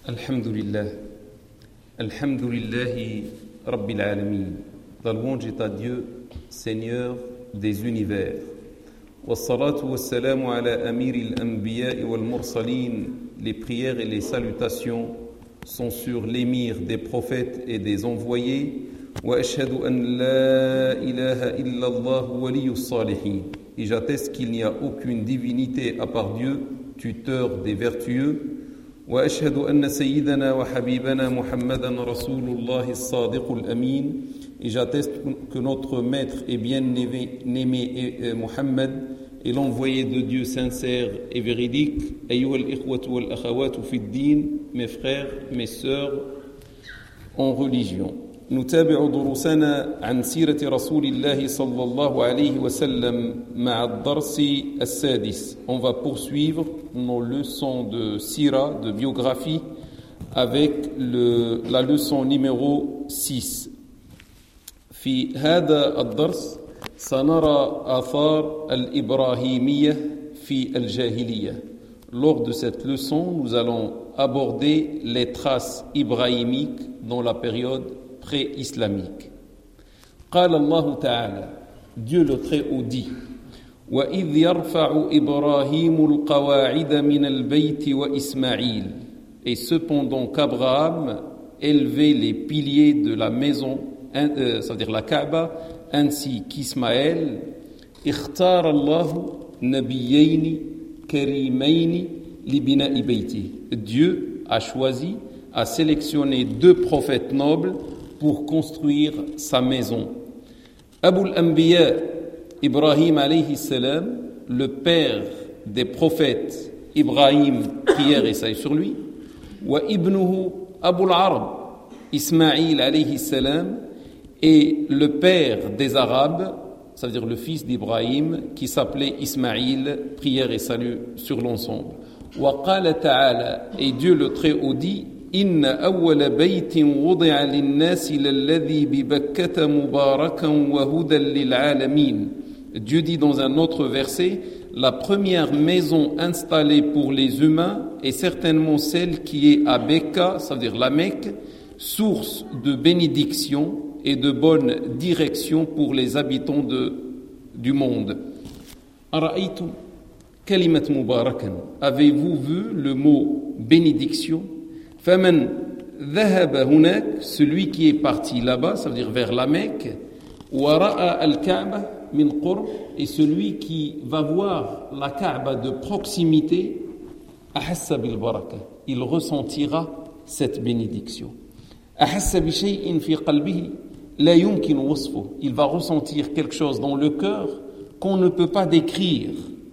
Alhamdulillah. Alhamdulillahi Rabbil Alamin. La louange est à Dieu, Seigneur des univers. Wassalatu wassalamu ala amiril anbiya'i wal mursalin. Les prières et les salutations sont sur l'émir des prophètes et des envoyés. Wa ashhadu an la ilaha illallah waliyus salihin. Et j'atteste qu'il n'y a aucune divinité à part Dieu, tuteur des vertueux. وأشهد أن سيدنا وحبيبنا محمدا رسول الله الصادق الأمين. Et j'atteste que notre maître et bien-aimé Muhammad est l'envoyé de Dieu sincère et véridique. أيها الإخوة والأخوات في الدين, mes frères, mes sœurs en religion. نتابع دروسنا عن سيرة رسول الله صلى الله عليه وسلم مع الدرس السادس. On va poursuivre nos leçons de sira, de biographie, avec la leçon numéro 6. في هذا الدرس سنرى آثار الإبراهيمية في الجاهلية. Lors de cette leçon, nous allons aborder les traces ibrahimiques dans la période pré-islamique. قال الله تعالى, Dieu le Très-Haut dit: وَإِذْ يَرْفَعُ إِبْرَاهِيمُ الْقَوَاعِدَ مِنَ الْبَيْتِ وَإِسْمَعِيلُ. Et cependant qu'Abraham élevait les piliers de la maison, c'est-à-dire la Kaaba, ainsi qu'Ismaël, اختار الله نبيين كريمين لبناء بيته. Dieu a choisi, a sélectionné 2 prophètes nobles pour construire sa maison. Abul Anbiya, Ibrahim alayhi salam, le père des prophètes, Ibrahim, prière et salut sur lui, wa ibnuhu Abul Arab, Ismaïl alayhi salam, et le père des Arabes, ça veut dire le fils d'Ibrahim, qui s'appelait Ismaïl, prière et salut sur l'ensemble. Wa qala ta'ala, et Dieu le Très-Haut dit: إن أول بيت وضع للناس للذي ببكة مباركا وهدى للعالمين. Dieu dit dans un autre verset: la première maison installée pour les humains est certainement celle qui est à Bekka, ça veut dire la Mecque, source de bénédiction et de bonne direction pour les habitants du monde. أرأيتم كلمة مباركا. Avez-vous vu le mot bénédiction? فَمَنْ ذَهَبَ هُنَاكَ, celui qui est parti là-bas, ça veut dire vers la Mecque, وَرَأَى الْكَعْبَةَ مِنْ قُرْبٍ, et celui qui va voir la Kaaba de proximité, أَحَسَّ بِالْبَرَكَةِ, il ressentira cette bénédiction. أَحَسَّ بِشَيْءٍ فِي قَلْبِهِ لَا يُمْكِنُ وَصْفُهُ, il va ressentir quelque chose dans le cœur qu'on ne peut pas décrire.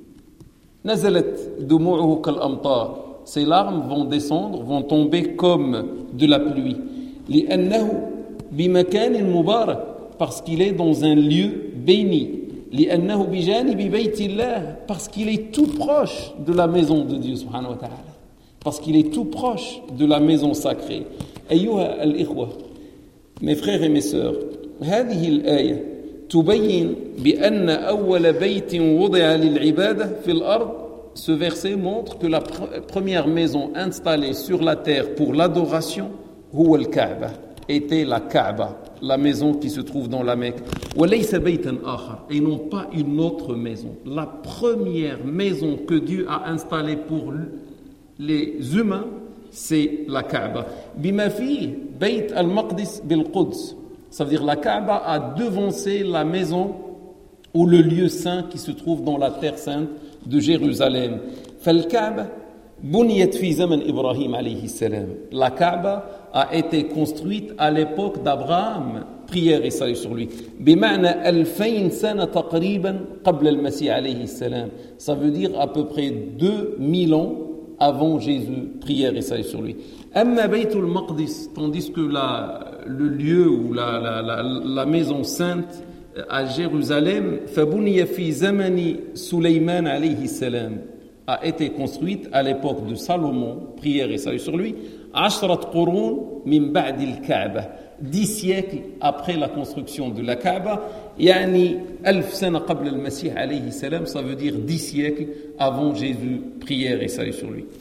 نَزَلَتْ دُمُوعُهُ كَالْأَمْطَارِ, ces larmes vont descendre, vont tomber comme de la pluie. لأنه بمكان مبارك, parce qu'il est dans un lieu béni. لأنه بجانب بيت الله, parce qu'il est tout proche de la maison de Dieu subhanahu wa ta'ala, parce qu'il est tout proche de la maison sacrée. أيها الإخوة, mes frères et mes sœurs, هذه الآية تبين بأن أول بيت وضع للعبادة في الأرض. Ce verset montre que la première maison installée sur la terre pour l'adoration, huwa al-Kaaba, était la Kaaba, la maison qui se trouve dans la Mecque. وَلَيْسَ بَيْتًا آخَرَ, et non pas une autre maison. La première maison que Dieu a installée pour les humains, c'est la Kaaba. بِمَا فِيهِ بَيْتَ الْمَقْدِسِ بِالْقُدْسِ, ça veut dire la Kaaba a devancé la maison ou le lieu saint qui se trouve dans la terre sainte de Jérusalem. فالكعبة بنيت في زمن إبراهيم عليه السلام. La Kaaba a été construite à l'époque d'Abraham, prière et salut sur lui. بمعنى 2000 سنة تقريبا قبل المسيح عليه السلام. Ça veut dire à peu près 2000 ans avant Jésus, prière et salut sur lui. أما بيت المقدس, tandis que le lieu ou la maison sainte à Jérusalem, فبني في زمن سليمان عليه السلام, a été construite à l'époque de Salomon, prière et salut sur lui, 10 قرون من بعد الكعبة, 10 siècles après la construction de la Kaaba, يعني 1000 سنة قبل المسيح عليه السلام, ça veut dire 10 siècles avant Jésus, prière et salut sur lui.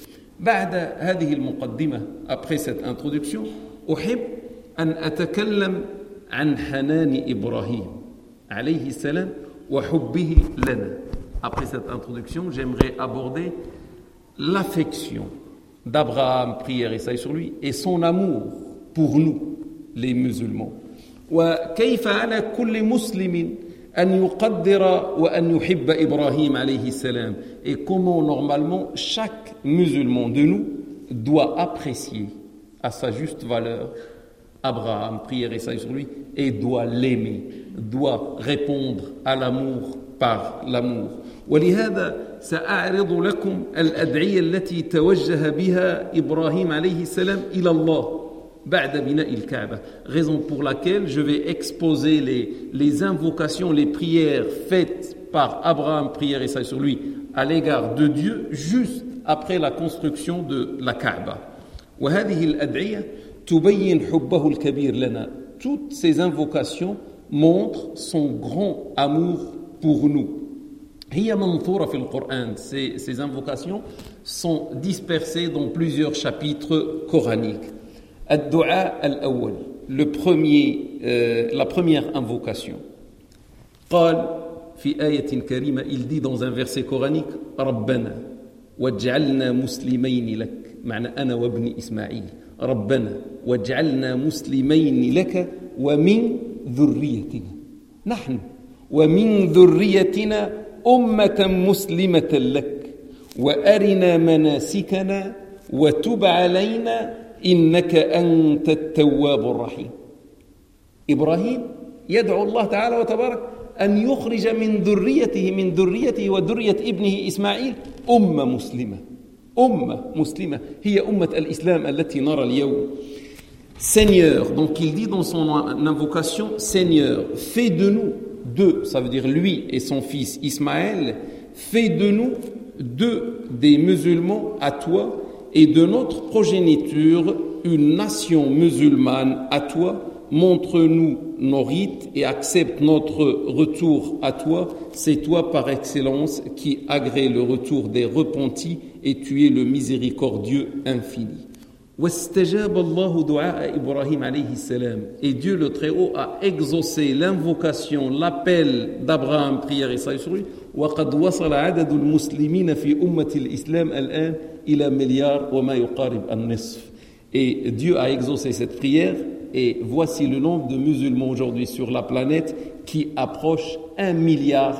بعد هذه المقدمة après cette introduction أحب أن أتكلم عن حنان إبراهيم عليه السلام وحبه لنا. Après cette introduction, j'aimerais aborder l'affection d'Abraham, prière et salut sur lui, et son amour pour nous, les musulmans. وكيف على كل مسلم أن يقدر وأن يحب إبراهيم عليه السلام. Et comment normalement chaque musulman de nous doit apprécier à sa juste valeur Abraham, prière et salut sur lui, et doit l'aimer, doit répondre à l'amour par l'amour. ولهذا سأعرض لكم الأدعية التي توجه بها إبراهيم عليه السلام إلى الله بعد بناء الكعبة. Raison pour laquelle je vais exposer les invocations, les prières faites par Abraham, prière et salut sur lui, à l'égard de Dieu juste après la construction de la Kaaba. وهذه الأدعية تبين حبه الكبير لنا. Toutes ces invocations montrent son grand amour pour nous. هي منثورة في القرآن. Ces invocations sont dispersées dans plusieurs chapitres coraniques. الدعاء الأول, la première invocation. قال في آية كريمة, il dit dans un verset coranique, ربنا واجعلنا مسلمين لك, معنى أنا وابن إسماعيل, ربنا واجعلنا مسلمين لك ومن ذريتنا, نحن ومن ذريتنا أمة مسلمة لك وأرنا مناسكنا وتب علينا إنك أنت التواب الرحيم. إبراهيم يدعو الله تعالى وتبارك أن يخرج من ذريته وذرية ابنه إسماعيل أمة مسلمة هي أمة الإسلام التي نرى اليوم. Seigneur, donc il dit dans son invocation, Seigneur, fais de nous deux, ça veut dire lui et son fils Ismaël, fais de nous deux des musulmans à toi et de notre progéniture une nation musulmane à toi. Montre-nous nos rites et accepte notre retour à toi. C'est toi par excellence qui agrée le retour des repentis et tu es le miséricordieux infini. واستجاب الله دعاء إبراهيم عليه السلام. Et Dieu le Très-Haut a exaucé l'invocation, l'appel d'Abraham, prière et salut sur lui. وقد وصل عدد المسلمين في أمة الإسلام الآن إلى مليار وما يقارب النصف. Et Dieu a exaucé cette prière et voici le nombre de musulmans aujourd'hui sur la planète qui approche 1,5 milliard.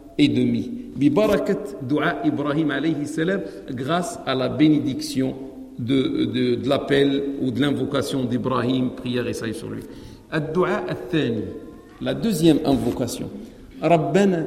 ببركة دعاء إبراهيم عليه السلام, grâce à la bénédiction de l'appel ou de l'invocation d'Ibrahim, prière et salut sur lui. الدعاء الثاني, la deuxième invocation. ربنا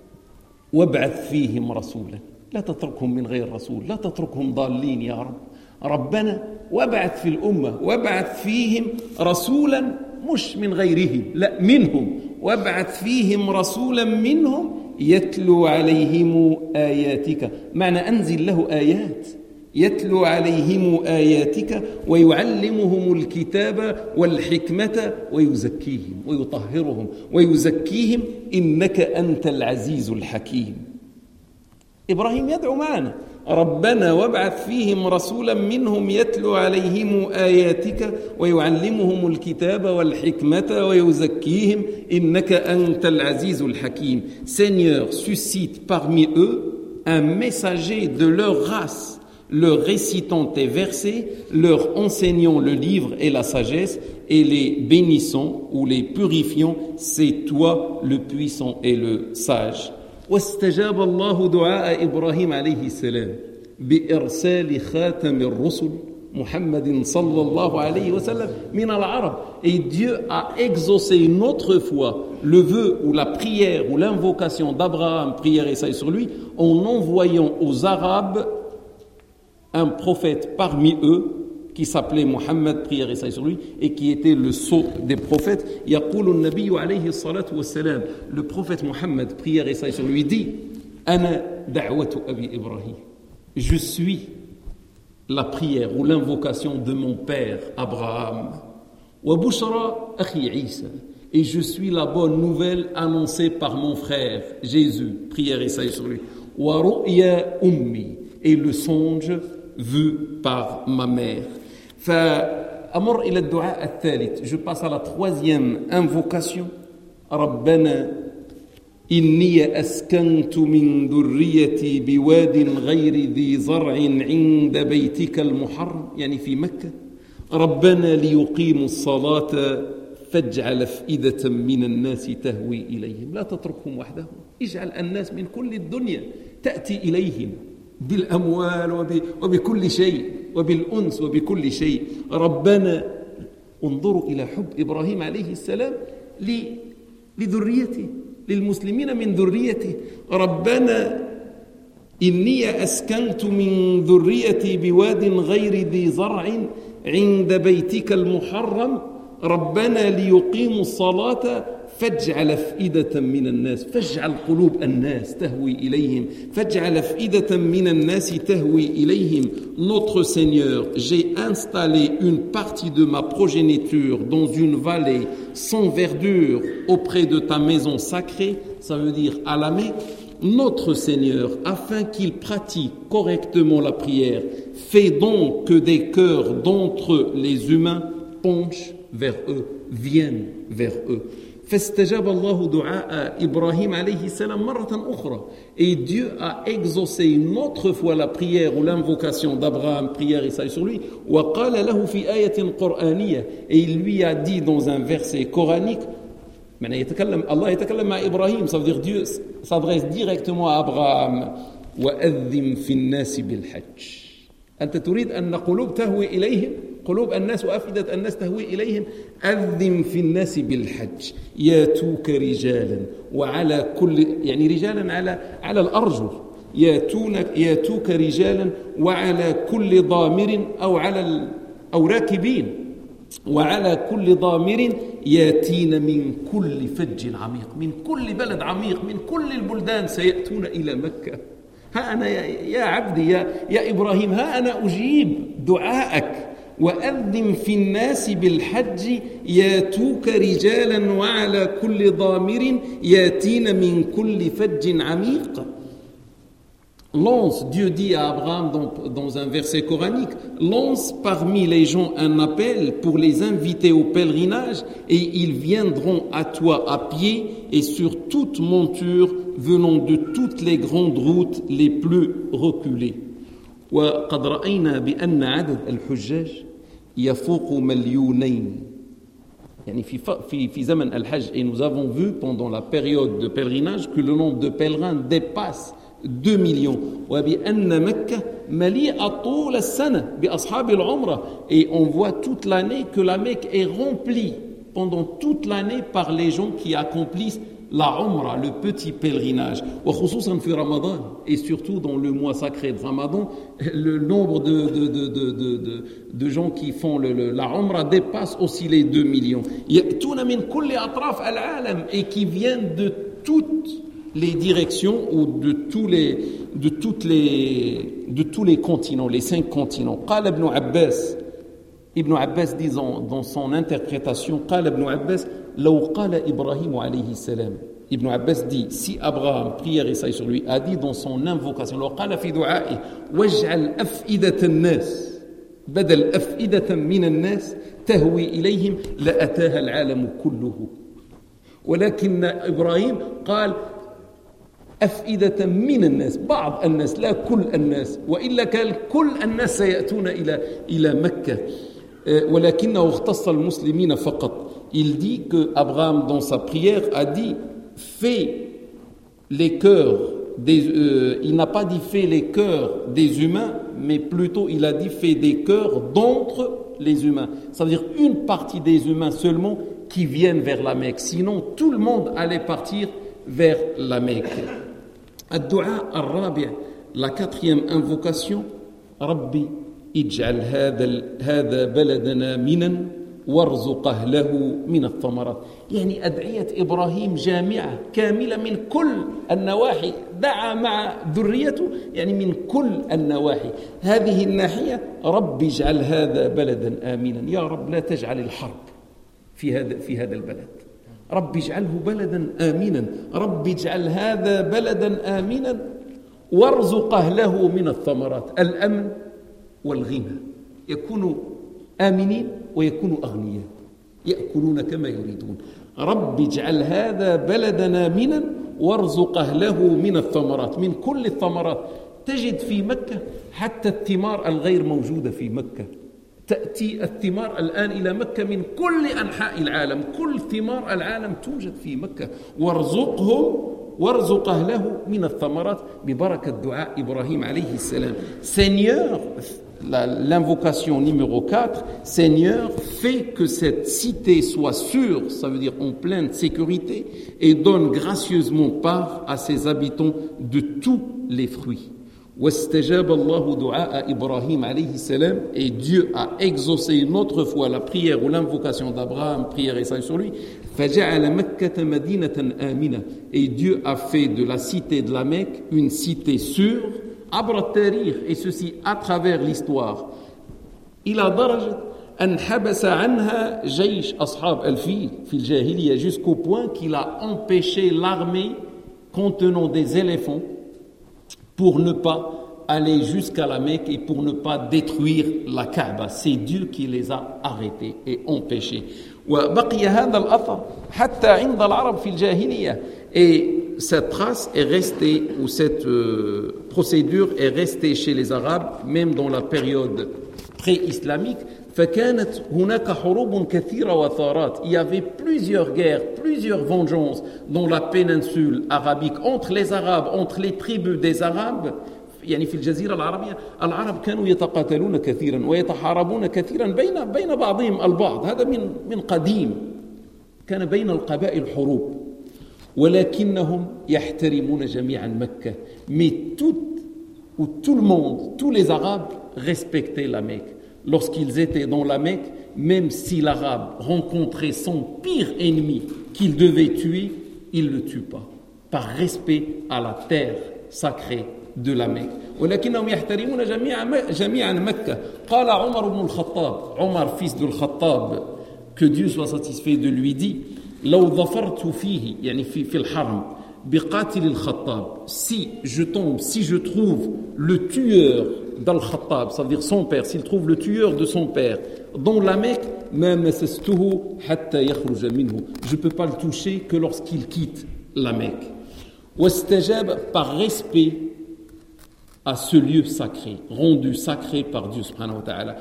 وابعث فيهم رسولا لا تتركهم من غير رسول لا تتركهم ضالين يا رب. ربنا وابعث في الأمة, وابعث فيهم رسولا مش من غيرهم لا منهم, وابعث فيهم رسولا منهم يتلو عليهم آياتك, معنى أنزل له آيات, يتلو عليهم آياتك ويعلمهم الكتاب والحكمة ويزكيهم ويطهرهم ويزكيهم إنك أنت العزيز الحكيم. إبراهيم يدعو معنا ربنا وابعث فيهم رسولا منهم يتلو عليهم آياتك ويعلمهم الكتاب والحكمة ويزكيهم إنك أنت العزيز الحكيم. Seigneur, suscite parmi eux un messager de leur race, leur récitant tes versets, leur enseignant le livre et la sagesse, et les bénissant ou les purifiant, c'est toi le puissant et le sage. واستجاب الله دعاء إبراهيم عليه السلام بإرسال خاتم الرسل محمد صلى الله عليه وسلم من العرب. Et Dieu a exaucé une autre fois le vœu ou la prière ou l'invocation d'Abraham, prière et salut sur lui, en envoyant aux Arabes un prophète parmi eux qui s'appelait Mohammed, prière et salut sur lui, et qui était le sceau des prophètes. يقول النبي عليه الصلاة والسلام, le prophète Mohammed, prière et salut sur lui, dit أنا دعوة أبي إبراهيم, je suis la prière ou l'invocation de mon père Abraham. وبشرى أخي عيسى, et je suis la bonne nouvelle annoncée par mon frère Jésus, prière et salut sur lui. ورؤيا أمي, et le songe vu par ma mère. فأمر إلى الدعاء الثالث. Je passe à la troisième invocation. ربنا إني أسكنت من ذريتي بواد غير ذي زرع عند بيتك المحرم يعني في مكة ربنا ليقيموا الصلاة فاجعل أفئدة من الناس تهوي إليهم لا تتركهم وحدهم اجعل الناس من كل الدنيا تأتي إليهم بالأموال وبكل شيء وبالأنس وبكل شيء ربنا انظروا إلى حب إبراهيم عليه السلام لذريته للمسلمين من ذريته ربنا إني أسكنت من ذريتي بواد غير ذي زرع عند بيتك المحرم ربنا ليقيموا الصلاة فاجعل أفئدة من الناس فاجعل قلوب الناس تهوي إليهم فاجعل أفئدة من الناس تهوي إليهم Notre Seigneur, j'ai installé une partie de ma progéniture dans une vallée sans verdure auprès de ta maison sacrée, ça veut dire à la Mecque. Notre Seigneur, afin qu'il pratique correctement la prière, fais donc que des cœurs d'entre les humains penchent vers eux, viennent vers eux. فاستجاب الله دعاء إبراهيم عليه السلام مرة أخرى. Et Dieu a exaucé une autre fois la prière ou l'invocation d'Abraham, prière Isaïe sur lui. وقال له في آية قرآنية. Et il lui a dit dans un verset coranique, Allah يتكلم مع إبراهيم, ça veut dire Dieu s'adresse directement à Abraham. وأذن في الناس بالحج. أنت تريد أن قلوب تهوي إليهم قلوب الناس وأفئدة الناس تهوي إليهم أذن في الناس بالحج ياتوك رجالا وعلى كل يعني رجالا على الأرجل ياتوك رجالا وعلى كل ضامر أو راكبين وعلى كل ضامر ياتين من كل فج عميق من كل بلد عميق من كل البلدان سيأتون إلى مكة ها أنا يا عبدي يا إبراهيم ها أنا أجيب دعائك وأذن في الناس بالحج ياتوك رجالا وعلى كل ضامر ياتين من كل فج عميق. Lance, Dieu dit à Abraham dans un verset coranique, lance parmi les gens un appel pour les inviter au pèlerinage et ils viendront à toi à pied et sur toute monture venant de toutes les grandes routes les plus reculées. وقد رأينا بأن عدد الحجاج يفوق مليونين يعني في زمن الحج et nous avons vu pendant la période de pèlerinage que le nombre de pèlerins dépasse 2 millions وبأن مكة مليئة طول السنة بأصحاب العمرة et on voit toute l'année que la Mecque est remplie pendant toute l'année par les gens qui accomplissent la Umrah, le petit pèlerinage وخصوصا في رمضان et surtout dans le mois sacré de Ramadan le nombre de gens qui font la Umrah dépasse aussi les 2 millions يأتون من كل أطراف العالم et qui viennent de toutes les directions ou de tous les continents, les 5 continents. قال ابن عباس dit dans son interprétation قال ابن عباس لو قال إبراهيم عليه السلام Ibn Abbas dit si Abraham prière Isaïe sur lui a dit dans son invocation لو قال في دعائه واجعل أفئدة الناس بدل أفئدة من الناس تهوي إليهم لأتاها العالم كله ولكن إبراهيم قال أفئدة من الناس بعض الناس لا كل الناس وإلا كان كل الناس سيأتون إلى مكة ولكنه اختص المسلمين فقط. Il dit que Abraham dans sa prière a dit fais les cœurs il n'a pas dit fais les cœurs des humains mais plutôt il a dit fais des cœurs d'entre les humains, ça veut dire une partie des humains seulement qui viennent vers la Mecque, sinon tout le monde allait partir vers la Mecque. الدعاء الرابع, la 4e invocation, ربي اجعل هذا بلدنا منا وارزق أهله من الثمرات. يعني أدعية إبراهيم جامعة كاملة من كل النواحي, دعا مع ذريته يعني من كل النواحي. هذه الناحية ربي اجعل هذا بلدا آمنا, يا رب لا تجعل الحرب في هذا البلد, رب اجعله بلدا آمنا, رب اجعل هذا بلدا آمنا وارزق أهله من الثمرات. الأمن والغنى يكونوا آمنين ويكونوا أغنياء يأكلون كما يريدون رب اجعل هذا بلدنا آمنا وارزق أهله من الثمرات من كل الثمرات تجد في مكة حتى الثمار الغير موجودة في مكة تأتي الثمار الآن إلى مكة من كل أنحاء العالم كل ثمار العالم توجد في مكة وارزق أهله من الثمرات ببركة دعاء إبراهيم عليه السلام Seigneur, l'invocation numéro 4 Seigneur, fais que cette cité soit sûre, ça veut dire en pleine sécurité et donne gracieusement part à ses habitants de tous les fruits واستجاب الله دعاء إبراهيم عليه السلام et Dieu a exaucé une autre fois la prière ou l'invocation d'Abraham, prière et salut sur lui فجعل مكة مدينة آمنة et Dieu a fait de la cité de la Mecque une cité sûre عبر التاريخ et ceci à travers l'histoire إلى درجة أن حبس عنها جيش أصحاب الفيل في الجاهلية jusqu'au point qu'il a empêché l'armée contenant des éléphants pour ne pas aller jusqu'à la Mecque et pour ne pas détruire la Kaaba. C'est Dieu qui les a arrêtés et empêchés. وبقي هذا الأثر حتى عند العرب في الجاهلية. Et cette trace est restée, ou cette procédure est restée chez les Arabes, même dans la période pré-islamique. فكانت هناك حروب كثيرة وثارات. Il y avait plusieurs guerres, plusieurs vengeances dans la péninsule arabique entre les Arabes, entre les tribus des Arabes. يعني في الجزيرة العربية العرب كانوا يتقاتلون كثيرا ويتحاربون كثيرا بين بعضهم البعض. هذا من قديم كان بين القبائل حروب ولكنهم يحترمون جميعا مكة. Mais tout le monde, tous les Arabes respectaient la Mecque. Lorsqu'ils étaient dans la Mecque, même si l'Arabe rencontrait son pire ennemi qu'il devait tuer, il ne le tue pas, par respect à la terre sacrée de la Mecque. ولكنهم يحترمون جميعا مكة. قال عمر بن الخطاب, Omar fils de Khattab, que Dieu soit satisfait de lui, dit لو ظفرت فيه يعني في الحرم بقاتل الخطاب si je trouve le tueur d'Al-Khattab, ça veut dire son père, s'il trouve le tueur de son père dans la Mecque, je ne peux pas le toucher que lorsqu'il quitte la Mecque. Par respect à ce lieu sacré, rendu sacré par Dieu subhanahu wa ta'ala.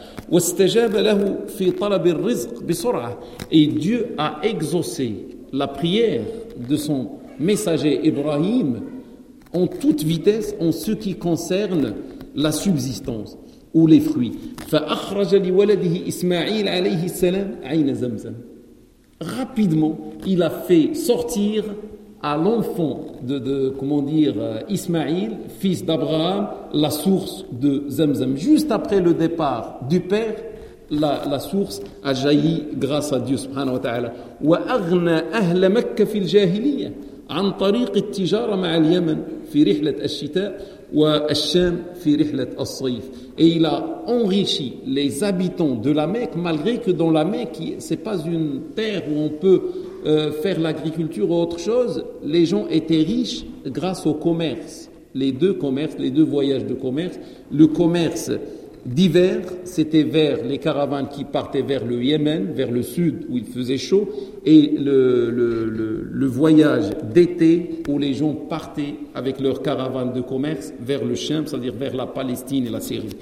Et Dieu a exaucé la prière de son messager Ibrahim en toute vitesse en ce qui concerne la subsistance ou les fruits. فأخرج لولده إسماعيل عليه السلام عين زمزم. Rapidement, il a fait sortir à l'enfant Ismaïl, fils d'Abraham, la source de Zamzam. Juste après le départ du père, la source a jailli grâce à Dieu subhanahu wa ta'ala. وأغنى أهل مكة في الجاهلية عن طريق التجارة مع اليمن في رحلة الشتاء والشام في رحلة الصيف. Et il a enrichi les habitants de la Mecque, malgré que dans la Mecque, c'est pas une terre où on peut faire l'agriculture ou autre chose. Les gens étaient riches grâce au commerce. Les deux voyages de commerce. Le commerce d'hiver, c'était vers les caravanes qui partaient vers le Yémen, vers le sud où il faisait chaud, et le voyage d'été où les gens partaient avec leurs caravanes de commerce vers le Cham, c'est-à-dire vers la Palestine et la Syrie.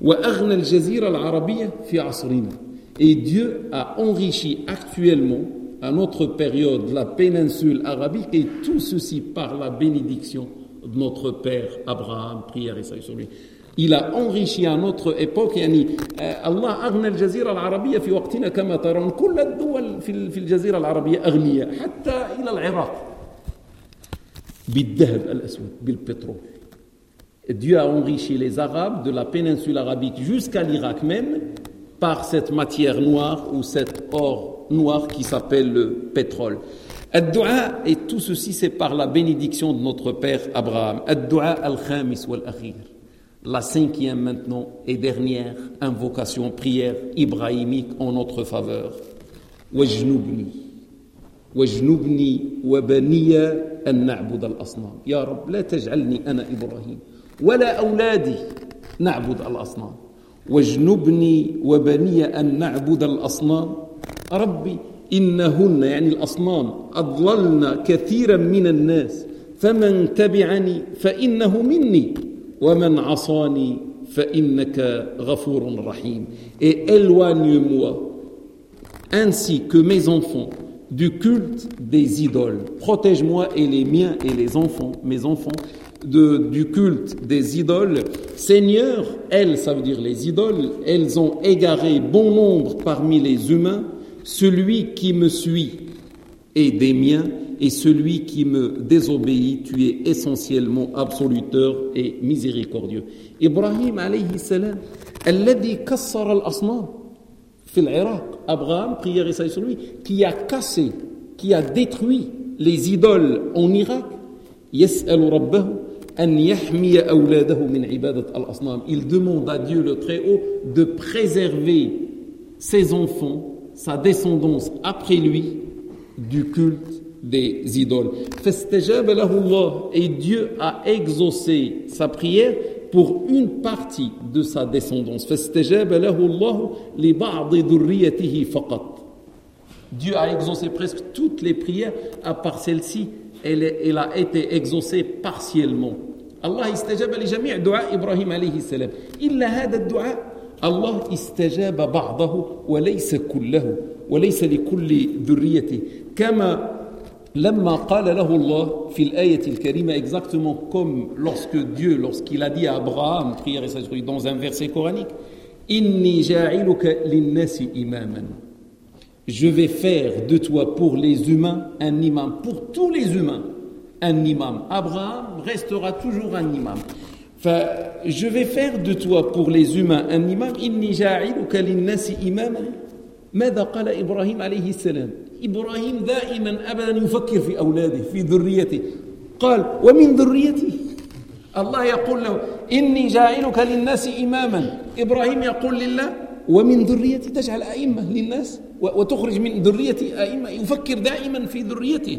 Et Dieu a enrichi actuellement, à notre période, la péninsule arabique, et tout ceci par la bénédiction de notre père Abraham, prière et salut sur lui. Il a enrichi à notre époque. يعني الله أغنى الجزيرة العربية في وقتنا كما ترون. كل الدول في الجزيرة العربية أغنياء حتى إلى العراق بالذهب الأسود بالبترول. Dieu a enrichi les Arabes de la péninsule arabique jusqu'à l'Irak même par cette matière noire ou cet or noir qui s'appelle le pétrole. Ad-du'a, et tout ceci c'est par la bénédiction de notre père Abraham. Ad-du'a al-khamis wal-akhir. La cinquième maintenant et dernière invocation, prière ibrahimique en notre faveur. Wajnubni wa baniya an na'bud al-asnam. Ya Rabb, la taj'alni ana Ibrahim, wala awladi na'bud al-asnam. واجنبني وبني أن نعبد الأصنام ربي إنهن يعني الأصنام أضللن كثيرا من الناس فمن تبعني فإنه مني ومن عصاني فإنك غفور رحيم. Et éloigne-moi ainsi que mes enfants du culte des idoles. Protège-moi et les miens et les enfants, mes enfants, du culte des idoles. Seigneur, elles, ça veut dire les idoles, elles ont égaré bon nombre parmi les humains. Celui qui me suit est des miens, et celui qui me désobéit, tu es essentiellement absoluteur et miséricordieux. Ibrahim alayhi salam, alladhi kassara al-asnam fi al-Iraq. Abraham, prière et salut sur lui, qui a cassé, qui a détruit les idoles en Irak. Yas'alu rabbahu an yahmiya awladahu min ibadat al-asnam. Il demande à Dieu le Très-Haut de préserver ses enfants, sa descendance après lui, du culte des idoles. Fastajaba lahu Allah, et Dieu a exaucé sa prière pour une partie de sa descendance. Fastajaba lahu Allah li ba'd dhurriyyatihi faqat. Dieu a exaucé presque toutes les prières, à part celle-ci, elle a été exaucée partiellement. Allah istajaba li jami' du'a Ibrahim alayhi salam. Illa hada ad-du'a الله استجاب بعضه وليس كله وليس لكل ذريته كما لما قال له الله في الآية الكريمة exactement comme lorsqu'il a dit à Abraham, prière et salut, dans un verset coranique, إني جاعلك للناس إماما. Je vais faire de toi pour les humains un imam, pour tous les humains un imam. Abraham restera toujours un imam. Je vais faire de toi pour les humains un imam. إني جاعلك للناس إماما. ماذا قال إبراهيم عليه السلام؟ إبراهيم دائما أبدا يفكر في أولاده في ذريته. قال ومن ذريتي. الله يقول له إني جاعلك للناس إماما. إبراهيم يقول لله ومن ذريتي، تجعل أئمة للناس وتخرج من ذريتي أئمة. يفكر دائما في ذريته.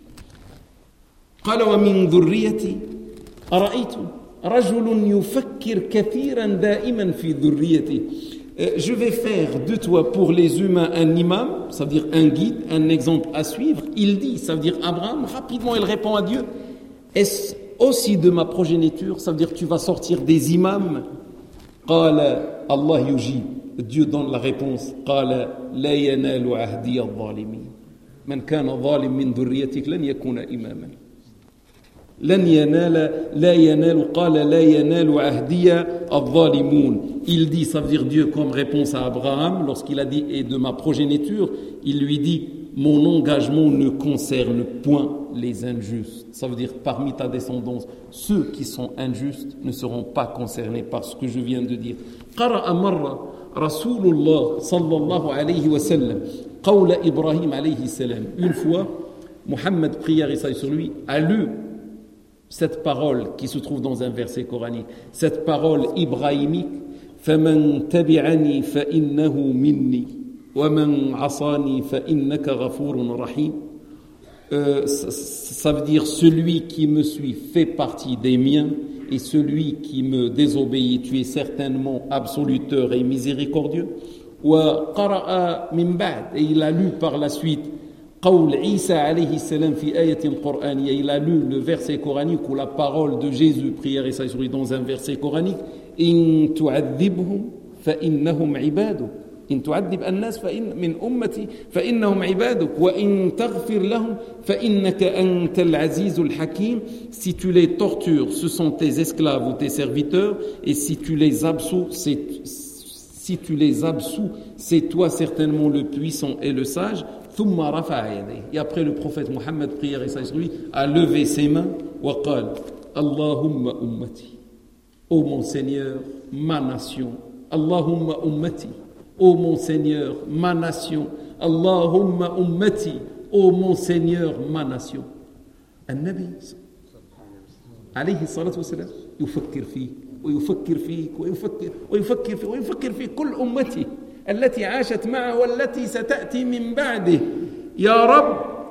قال ومن ذريتي أرأيتم رجل يفكر كثيرا دائما في ذريته. Je vais faire de toi pour les humains un imam, ça veut dire un guide, un exemple à suivre. Il dit, ça veut dire Abraham, rapidement il répond à Dieu, est-ce aussi de ma progéniture, ça veut dire tu vas sortir des imams. قال Allah yujib, Dieu donne la réponse, قال لا ينال عهدي الظالمين من كان ظالم من ذريتك لن يكون إماما. لن ينال لا ينال قال لا ينال عهدي الظالمون. Il dit, ça veut dire Dieu comme réponse à Abraham lorsqu'il a dit et de ma progéniture, il lui dit mon engagement ne concerne point les injustes. Ça veut dire parmi ta descendance, ceux qui sont injustes ne seront pas concernés par ce que je viens de dire. قرأ مرة رسول الله صلى الله عليه وسلم قول إبراهيم عليه السلام. Une fois, Mohammed, prière et salut sur lui, a lu cette parole qui se trouve dans un verset coranique, cette parole ibrahimique, فَمَنْ تَبِعَنِي فَإِنَّهُ مِنِّي وَمَنْ عَصَانِي فَإِنَّكَ غَفُورٌ رَحِيمٌ. Ça veut dire celui qui me suit fait partie des miens, et celui qui me désobéit, tu es certainement absoluteur et miséricordieux. وَقَرَأَ مِنْ بَعْدِ, et il a lu par la suite قول عيسى عليه السلام في آية قرآنية. Il a lu le verset coranique ou la parole de Jésus, prière et salut sur lui, dans un verset coranique. إن تعذبهم فإنهم عبادك إن تعذب الناس من أمتي فإنهم عبادك وإن تغفر لهم فإنك أنت العزيز الحكيم. Si tu les tortures, ce sont tes esclaves ou tes serviteurs, et si tu les absous, c'est toi certainement le puissant et le sage. ثم رفع يديه. Et après le prophète Mohammed, prière et salut sur lui, a levé ses mains. وقال اللهم أمتي. Ô mon Seigneur, ma nation. Allahumma ummati. Ô mon Seigneur, ma nation. Allahumma ummati. Ô mon Seigneur, ma nation. النبي عليه الصلاة والسلام يفكر فيك ويفكر فيك ويفكر في كل أمتي التي عاشت معه والتي ستأتي من بعده. يا رب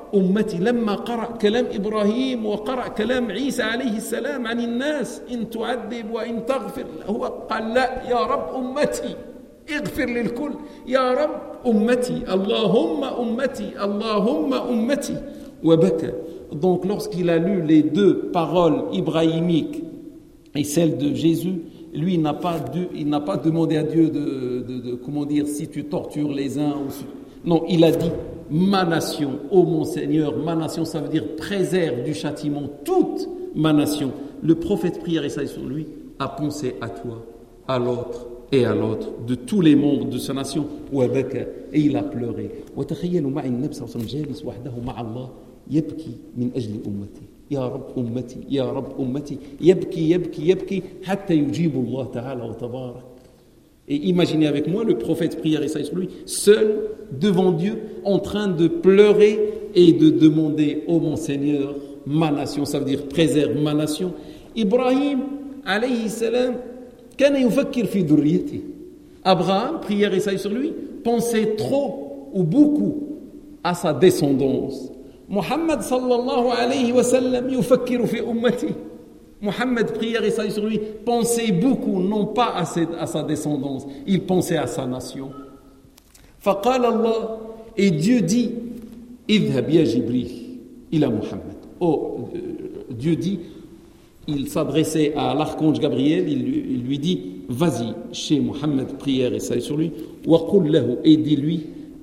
أمتي لما قرأ كلام إبراهيم وقرأ كلام عيسى عليه السلام عن الناس إن تعذب وإن تغفر هو قال لا يا رب أمتي اغفر للكل يا رب أمتي اللهم أمتي اللهم أمتي وبكى. Donc lorsqu'il a lu les deux paroles ibrahimiques et celle de Jésus, lui il n'a pas demandé à Dieu de comment dire, si tu tortures les uns ou si... Non, il a dit ma nation, ô mon Seigneur, ma nation, ça veut dire préserve du châtiment toute ma nation. Le prophète prière et salut sur lui a pensé à toi, à l'autre et à l'autre de tous les membres de sa nation. Et il a pleuré. وتخيلوا معي النبي صلى الله عليه وسلم جالس وحده مع الله يبكي من أجل أمتي يا رب أمتي يا رب أمتي يبكي يبكي يبكي حتى يجيب الله تعالى وتبارك. Et imaginez avec moi le prophète prière et salut sur lui seul devant Dieu en train de pleurer et de demander ô mon Seigneur ma nation, ça veut dire préserve ma nation. Ibrahim alayhi salam كان يفكر في ذريته. Abraham, prière et salut sur lui, pensait trop ou beaucoup à sa descendance. Muhammad sallallahu alayhi wa sallam يفكر في أمته. Muhammad, prière et salut sur lui, pensait beaucoup, non pas à sa descendance, il pensait à sa nation. فقال الله, et Dieu dit, اذهب يا جبريل إلى محمد. Oh, Dieu dit, il s'adressait à l'archange Gabriel, il lui dit, vas-y chez Muhammad, prière et salut sur lui, وقل له, et dis-lui,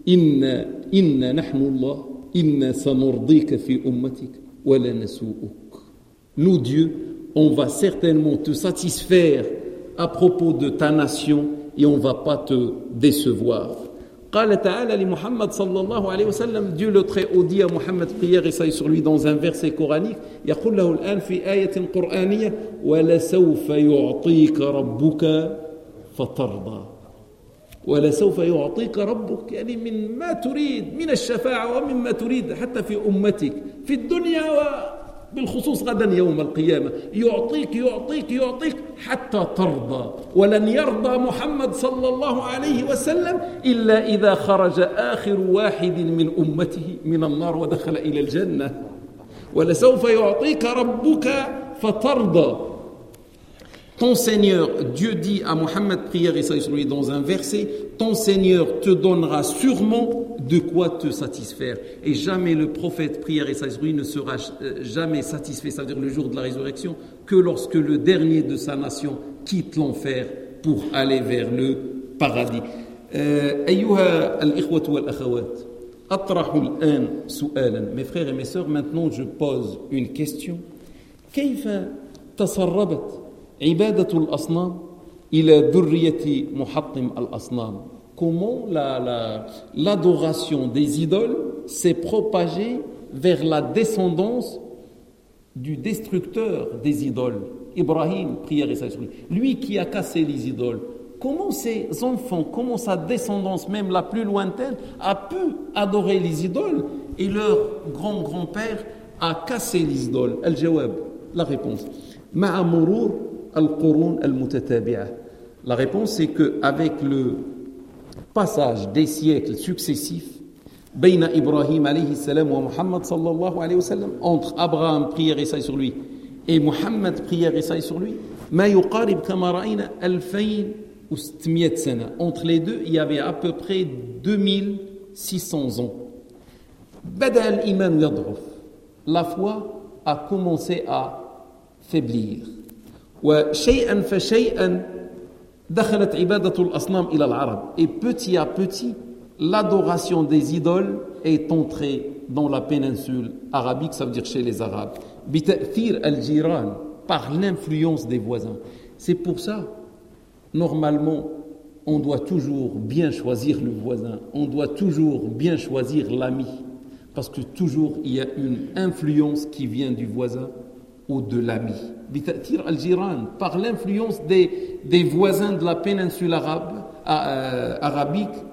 إن نحن الله إن سنرضيك في أمتك ولا نسوءك. Nous, Dieu, on va certainement te satisfaire à propos de ta nation et on ne va pas te décevoir. قال تعالى لمحمد صلى الله عليه وسلم, Dieu le Très-Haut dit à Muhammad, prière et salut sur lui, dans un verset coranique, يقول له الآن في آية قرآنية ولسوف يعطيك ربك فترضى. ولسوف يعطيك ربك يعني من ما تريد من الشفاعة ومما تريد حتى في أمتك في الدنيا بالخصوص غدا يوم القيامة يعطيك يعطيك يعطيك حتى ترضى. ولن يرضى محمد صلى الله عليه وسلم إلا إذا خرج آخر واحد من أمته من النار ودخل إلى الجنة. ولسوف يعطيك ربك فترضى. Ton Seigneur, Dieu dit à Muhammad, prière et salut sur lui dans un verset, ton Seigneur te donnera sûrement de quoi te satisfaire. Et jamais le prophète, prière et salut sur lui, ne sera jamais satisfait, ça veut dire le jour de la résurrection, que lorsque le dernier de sa nation quitte l'enfer pour aller vers le paradis. أيها الإخوة والأخوات أطرح الآن سؤالا. Mes frères et mes sœurs, maintenant je pose une question. كيف تسربت عبادة الأصنام إلى ذرية محطم الأصنام? Comment l'adoration des idoles s'est propagée vers la descendance du destructeur des idoles, Ibrahim, prière et salut, lui qui a cassé les idoles. Comment ses enfants, comment sa descendance même la plus lointaine a pu adorer les idoles et leur grand-grand-père a cassé les idoles? Al-Jawab, la réponse. مع مرور القرون المتتابعة. La réponse c'est que avec le passage des siècles successifs بين إبراهيم عليه السلام ومحمد صلى الله عليه وسلم, entre Abraham, prière et salut sur lui, et Muhammad, prière et salut sur lui, ما يقارب كما رأينا 2600 سنة. Entre les deux, il y avait à peu près 2600 ans. بدأ الإيمان يضعف. La foi a commencé à faiblir. وشيئا فشيئا دخلت عبادة الأصنام إلى العرب. Et petit à petit, l'adoration des idoles est entrée dans la péninsule arabique, ça veut dire chez les Arabes. بتأثير الجيران, par l'influence des voisins. C'est pour ça, normalement, on doit toujours bien choisir le voisin, on doit toujours bien choisir l'ami, parce que toujours il y a une influence qui vient du voisin ou de l'ami. بتأثير الجيران, par l'influence des voisins de la péninsule arabique,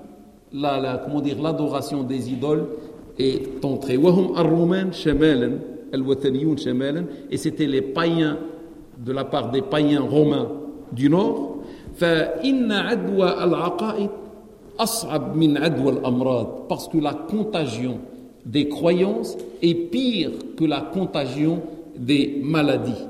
l'adoration des idoles est entrée. وهم الرومان شمالا الوثنيون شمالا, et c'était les païens de la part des païens romains du nord. فإن عدوى العقائد أصعب من عدوى الأمراض, parce que la contagion des croyances est pire que la contagion des maladies.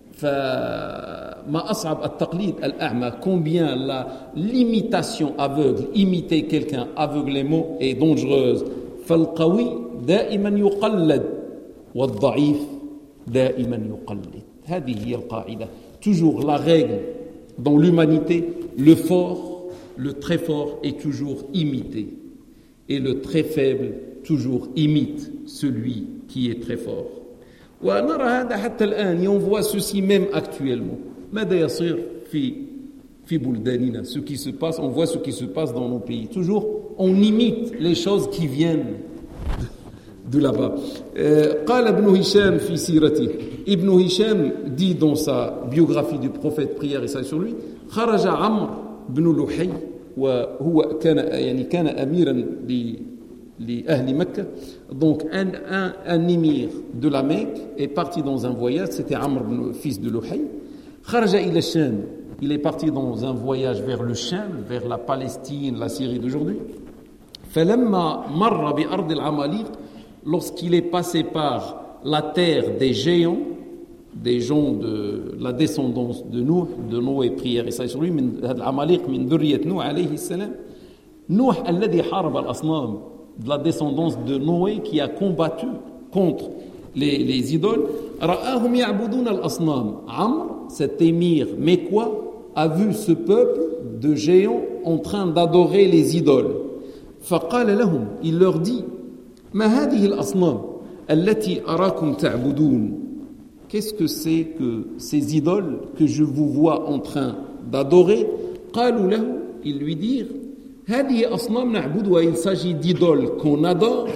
ما أصعب التقليد الأعمى, combien la l'imitation aveugle, imiter quelqu'un aveuglément est dangereuse. فالقوي دائما يقلد والضعيف دائما يقلد. هذه هي القاعدة. Toujours la règle dans l'humanité, le fort, le très fort est toujours imité et le très faible toujours imite celui qui est très fort. ونرى هذا حتى الآن, et on voit ceci même actuellement. ماذا يصير في بلداننا, ce qui se passe, on voit ce qui se passe dans nos pays. Toujours, on imite les choses qui viennent de là-bas. قال ابن هشام في سيرته, Ibn Hisham dit dans sa biographie du prophète, prière et salut sur lui, خرج عمرو بن لحي وهو كان أميرا لأهل مكة. Donc un émir de la Mecque est parti dans un voyage, c'était Amr, fils de Luhay. خرج إلى الشام, il est parti dans un voyage vers le Cham, vers la Palestine, la Syrie d'aujourd'hui. فلما مر بأرض العماليق, lorsqu'il est passé par la terre des géants, des gens de la descendance de Noé, prière et salut sur lui, من العماليق من ذرية نوح عليه السلام. نوح الذي حارب الأصنام, de la descendance de Noé qui a combattu contre les idoles. رآهم يعبدون الأصنام. Amr, cet émir mécois, a vu ce peuple de géants en train d'adorer les idoles. فقال لهم, il leur dit, ما هذه الأصنام التي أراكم تعبدون. Qu'est-ce que c'est que ces idoles que je vous vois en train d'adorer? قالوا له, ils lui dirent, هذه أصنام نعبدها, il s'agit d'idoles qu'on adore.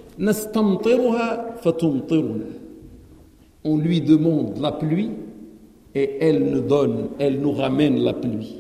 نستمطرها فتمطرنا. On lui demande la pluie et elle nous ramène la pluie.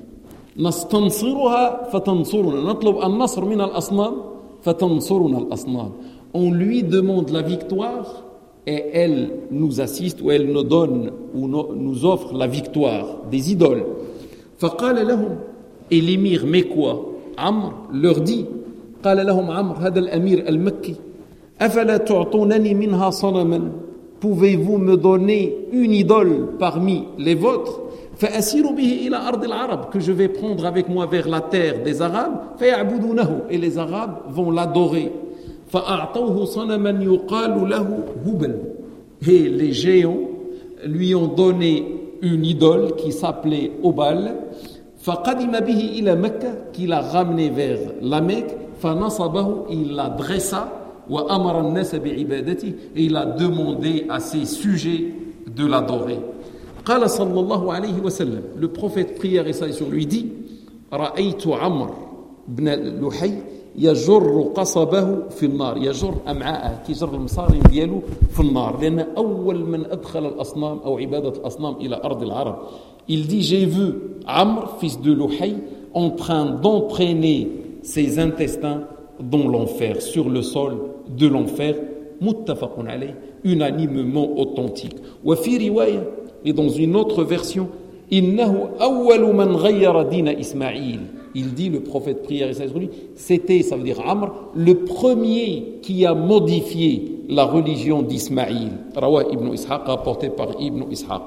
نستنصرها فتنصرنا. نطلب النصر من الأصنام فتنصرنا الأصنام. On lui demande la victoire et elle nous assiste, ou elle nous donne ou nous offre la victoire des idoles. فقال لهم, et l'émir mécois Amr leur dit, قال لهم عمرو, هذا الأمير المكي, أفلا تعطونني منها صنما, pouvez-vous me donner une idole parmi les vôtres, فأسير به إلى أرض العرب, que je vais prendre avec moi vers la terre des Arabes, فيعبدونه, et les Arabes vont l'adorer. فأعطوه صنما يقال له هبل, et les géants lui ont donné une idole qui s'appelait Obal. فقدم به إلى مكة, qu'il a ramené vers la Mecque. فنصبه, il la dressa. وأمر الناس بعبادته, et il a demandé à ses sujets de l'adorer. قال صلى الله عليه وسلم, le prophète, prière et salut sur lui, dit, رأيت عمرو بن لحي يجر قصبه في النار. يجر أمعاءه, كيجر المصاري ديالو في النار, لأن أول من أدخل الأصنام أو عبادة الأصنام إلى أرض العرب. Il dit, j'ai vu Amr, fils de Luhay, en train d'entraîner ses intestins dans l'enfer, sur le sol de l'enfer. Muttafaqun alayh, unanimement authentique. Wa fi riwaya, et dans une autre version, innahu awwalu man ghayyara dina Ismaïl. Il dit, le prophète, prière et salut sur lui, c'était, ça veut dire Amr, le premier qui a modifié la religion d'Ismaïl. Rawa ibn Ishaq, rapporté par Ibn Ishaq.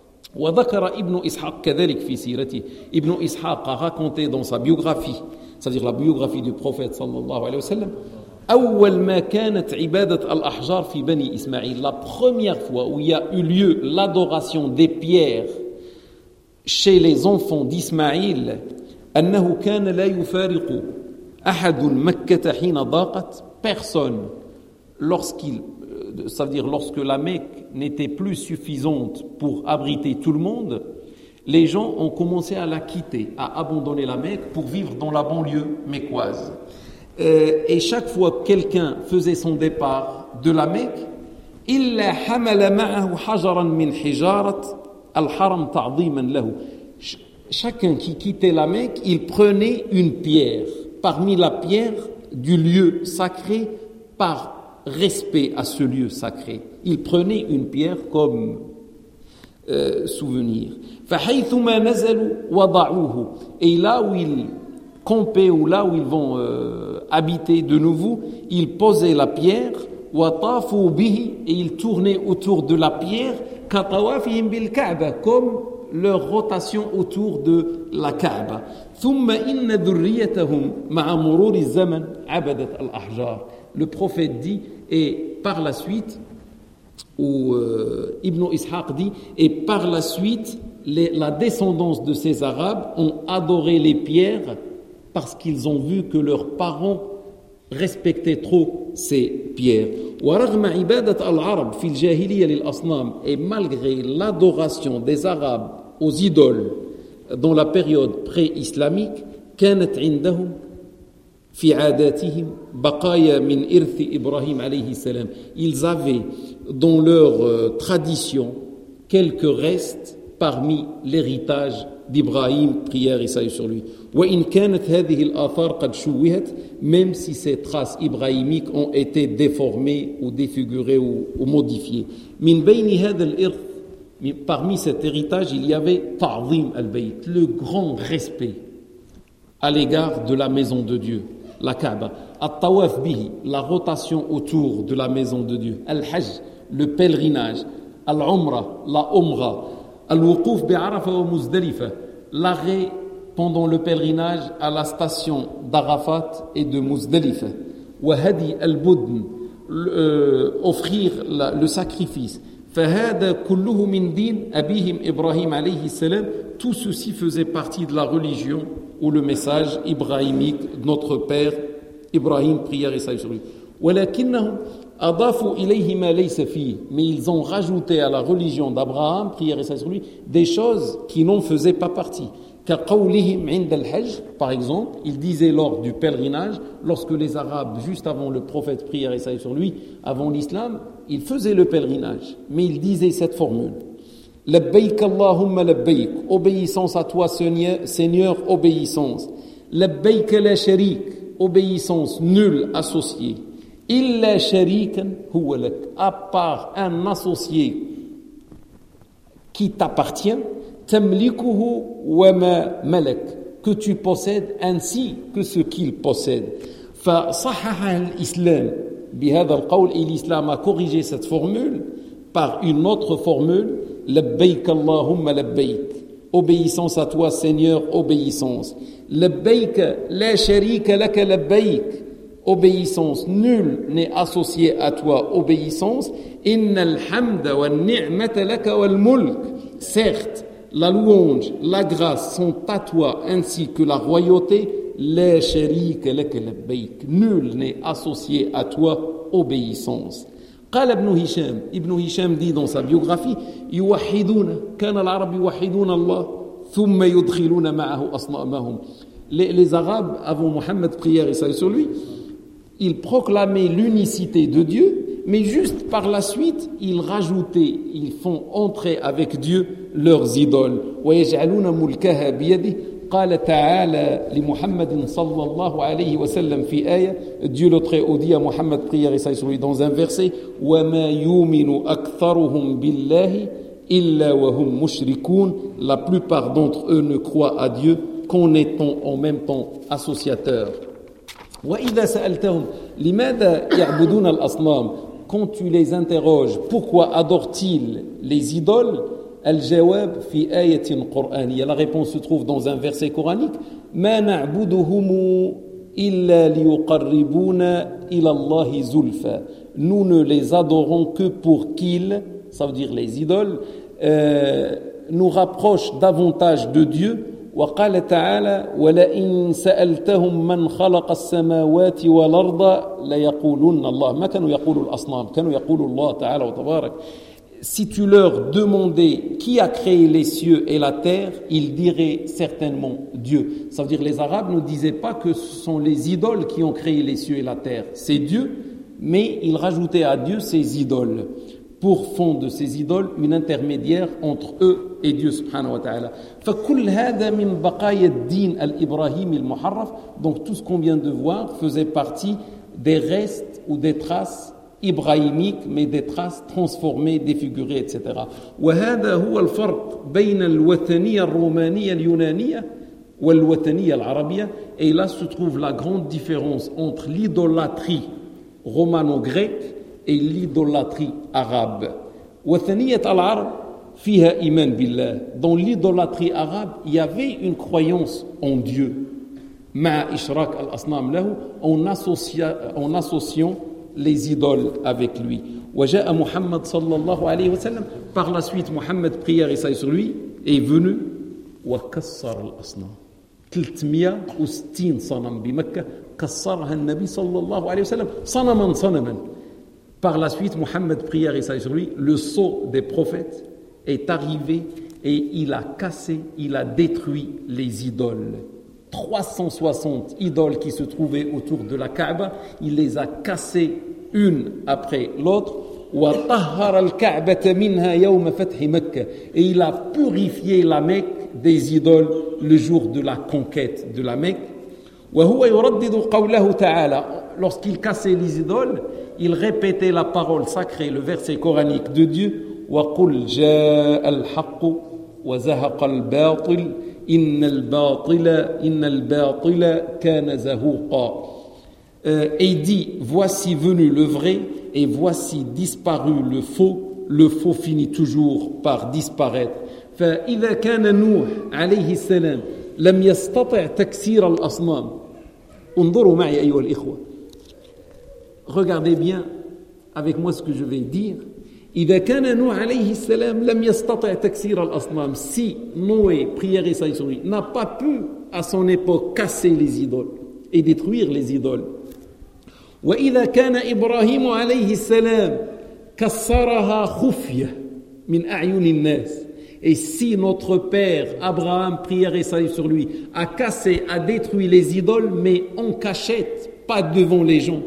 وذكر ابن إسحاق كذلك في سيرته. Ibn Ishaq a raconté dans sa biographie, c'est-à-dire la biographie du prophète sallallahu alayhi wa sallam, أول ما كانت عبادة الأحجار في بني إسماعيل, la première fois où il y a eu lieu l'adoration des pierres chez les enfants d'Ismaïl, أنه كان لا يفارق أحد مكة حين ضاقت. Personne, ça veut dire lorsque la Mecque n'était plus suffisante pour abriter tout le monde, les gens ont commencé à la quitter, à abandonner la Mecque pour vivre dans la banlieue mécoise. Et chaque fois que quelqu'un faisait son départ de la Mecque, إلا حمل معه حجرا من حجارة الحرم تعظيما له. Chacun qui quittait la Mecque, il prenait une pierre parmi la pierre du lieu sacré par respect à ce lieu sacré. Il prenait une pierre comme souvenir. فحيثما نزلوا وضعوه. Et là où ils camper ou là où ils vont habiter de nouveau, ils posaient la pierre, وَطَافُوا بِهِ, et ils tournaient autour de la pierre, كَطَوَافِهِمْ بِالْكَعْبَةِ, comme leur rotation autour de la Kaaba. ثُمَّ إِنَّ ذُرِّيَّتَهُمْ مَعَ مُرُورِ الزَّمَنِ عَبَدَتْ الْأَحْجَارِ. Le prophète dit, et par la suite, ou Ibn Ishaq dit, et par la suite, la descendance de ces Arabes ont adoré les pierres parce qu'ils ont vu que leurs parents respectaient trop ces pierres. Et malgré l'adoration des Arabes aux idoles dans la période pré-islamique, كانت عندهم في عاداتهم بقايا من إرث إبراهيم عليه السلام. Ils avaient dans leur tradition quelques restes parmi l'héritage d'Ibrahim, prière et salut sur lui. وإن كانت هذه الآثار قد شوهت, même si ces traces ibrahimiques ont été déformées ou défigurées ou modifiées. من بين هذا الإرث, parmi cet héritage, il y avait تعظيم البيت, le grand respect à l'égard de la maison de Dieu, la Kaaba. At-tawaf bihi, la rotation autour de la maison de Dieu. Al-hajj, le pèlerinage. Al-umra, la umra. Al-wuquf bi'arafa wa Muzdalifa, l'arrêt pendant le pèlerinage à la station d'Arafat et de Muzdalifa. Wa hadi al-budn, offrir le sacrifice. فهذا كله من دين أبيهم إبراهيم عليه السلام. Tout ceci faisait partie de la religion ou le message ibrahimique de notre père Ibrahim, prière et salut sur lui. ولكنهم أضافوا إليه ما ليس فيه, mais ils ont rajouté à la religion d'Abraham, prière et salut sur lui, des choses qui n'en faisaient pas partie. كقولهم عند الحج, par exemple, ils disaient lors du pèlerinage, lorsque les Arabes, juste avant le prophète, prière et salut sur lui, avant l'islam, ils faisaient le pèlerinage, mais ils disaient cette formule: Labbaik Allahumma labbaik, obéissance à toi Seigneur, obéissance. Labbaik la sharik, obéissance nulle associée. Illa sharikan huwa lak, à part un associé qui t'appartient. Tamlikuhu wa ma malak, que tu possèdes ainsi que ce qu'il possède. فصحح الإسلام بهذا القول, et l'islam a corrigé cette formule par une autre formule: Labbaik Allahumma labbaik, obéissance à toi Seigneur, obéissance. Labbaik la sharika laka labbaik, obéissance nulle n'est associée à toi, obéissance. Innal hamda wan ni'mata laka wal mulk, certes la louange, la grâce sont à toi ainsi que la royauté. La sharika laka labbaik, nul n'est associé à toi, obéissance. قال ابن هشام dit dans sa biographie: يوحدون كان العرب يوحدون الله ثم يدخلون معه أصنامهم. Les Arabes avant Mohammed, prière et salut sur lui, ils proclamaient l'unicité de Dieu, mais juste par la suite ils rajoutaient, ils font entrer avec Dieu leurs idoles. ويجعلون ملكها بيده. قال تعالى لمحمد صلى الله عليه وسلم في آية, Dieu le Très-Haut dit à Mohammed, prière et salut sur lui, dans un verset: وما يؤمن أكثرهم بالله إلا وهم مشركون, la plupart d'entre eux ne croient à Dieu qu'en étant en même temps associateurs. وإذا سألتهم لماذا يعبدون الأصنام, quand tu les interroges pourquoi adorent-ils les idoles, الجواب في آية قرآنية, la réponse se trouve dans un verset coranique: ما نعبدهم إلا ليقربونا إلى الله زلفى, nous ne les adorons que pour qu'ils, ça veut dire les idoles, nous rapprochent davantage de Dieu. وقال تعالى: ولئن سألتهم من خلق السماوات والأرض ليقولون الله ما كانوا يقولوا الأصنام كانوا يقولوا الله تعالى وتبارك. Si tu leur demandais qui a créé les cieux et la terre, ils diraient certainement Dieu. Ça veut dire les Arabes ne disaient pas que ce sont les idoles qui ont créé les cieux et la terre. C'est Dieu, mais ils rajoutaient à Dieu ces idoles pour fond de ces idoles une intermédiaire entre eux et Dieu subhanahu wa ta'ala. فَكُلْ هَذَا مِنْ بَقَايَ الدِّينِ الْإِبْرَاهِيمِ الْمُحَرَّفِ. Donc tout ce qu'on vient de voir faisait partie des restes ou des traces ibrahimiques, mais des traces transformées, défigurées, etc. وهذا هو الفرق بين الوثنية الرومانية اليونانية والوثنية العربية. Et là se trouve la grande différence entre l'idolâtrie romano-grecque et l'idolâtrie arabe. وثنية العرب فيها إيمان بالله. Dans l'idolâtrie arabe, il y avait une croyance en Dieu. مع إشراك الأصنام له, en associant les idoles avec lui. وجاء محمد صلى الله عليه وسلم. Par la suite, Mohammed, prière et salut sur lui, est venu وكسر الأصنام. 360 صنم بمكة كسرها النبي صلى الله عليه وسلم صنما. Par la suite, Mohammed, prière et salut sur lui, le sceau des prophètes est arrivé et il a cassé, il a détruit les idoles. 360 idoles qui se trouvaient autour de la Kaaba, il les a cassées une après l'autre. وطهر الكعبة منها يوم فتح مكة. Et il a purifié la Mecque des idoles le jour de la conquête de la Mecque. وهو يردد قوله تعالى. Lorsqu'il cassait les idoles, il répétait la parole sacrée, le verset coranique de Dieu. وقل جاء الحق وزهق الباطل إن الباطل كان زهوقا. Et dit, voici venu le vrai et voici disparu le faux finit toujours par disparaître. فإذا كان نوح عليه السلام لم يستطع تكسير الأصنام. انظروا معي أيها الإخوة. Regardez bien avec moi ce que je vais dire. إذا كان نوح عليه السلام لم يستطع تكسير الأصنام. Si Noé, prière et salut sur lui, n'a pas pu à son époque casser les idoles et détruire les idoles. وإذا كان إبراهيم عليه السلام كسرها خفية من أعين الناس. Et si notre père Abraham, prière et salut sur lui, a cassé, a détruit les idoles, mais en cachette, pas devant les gens.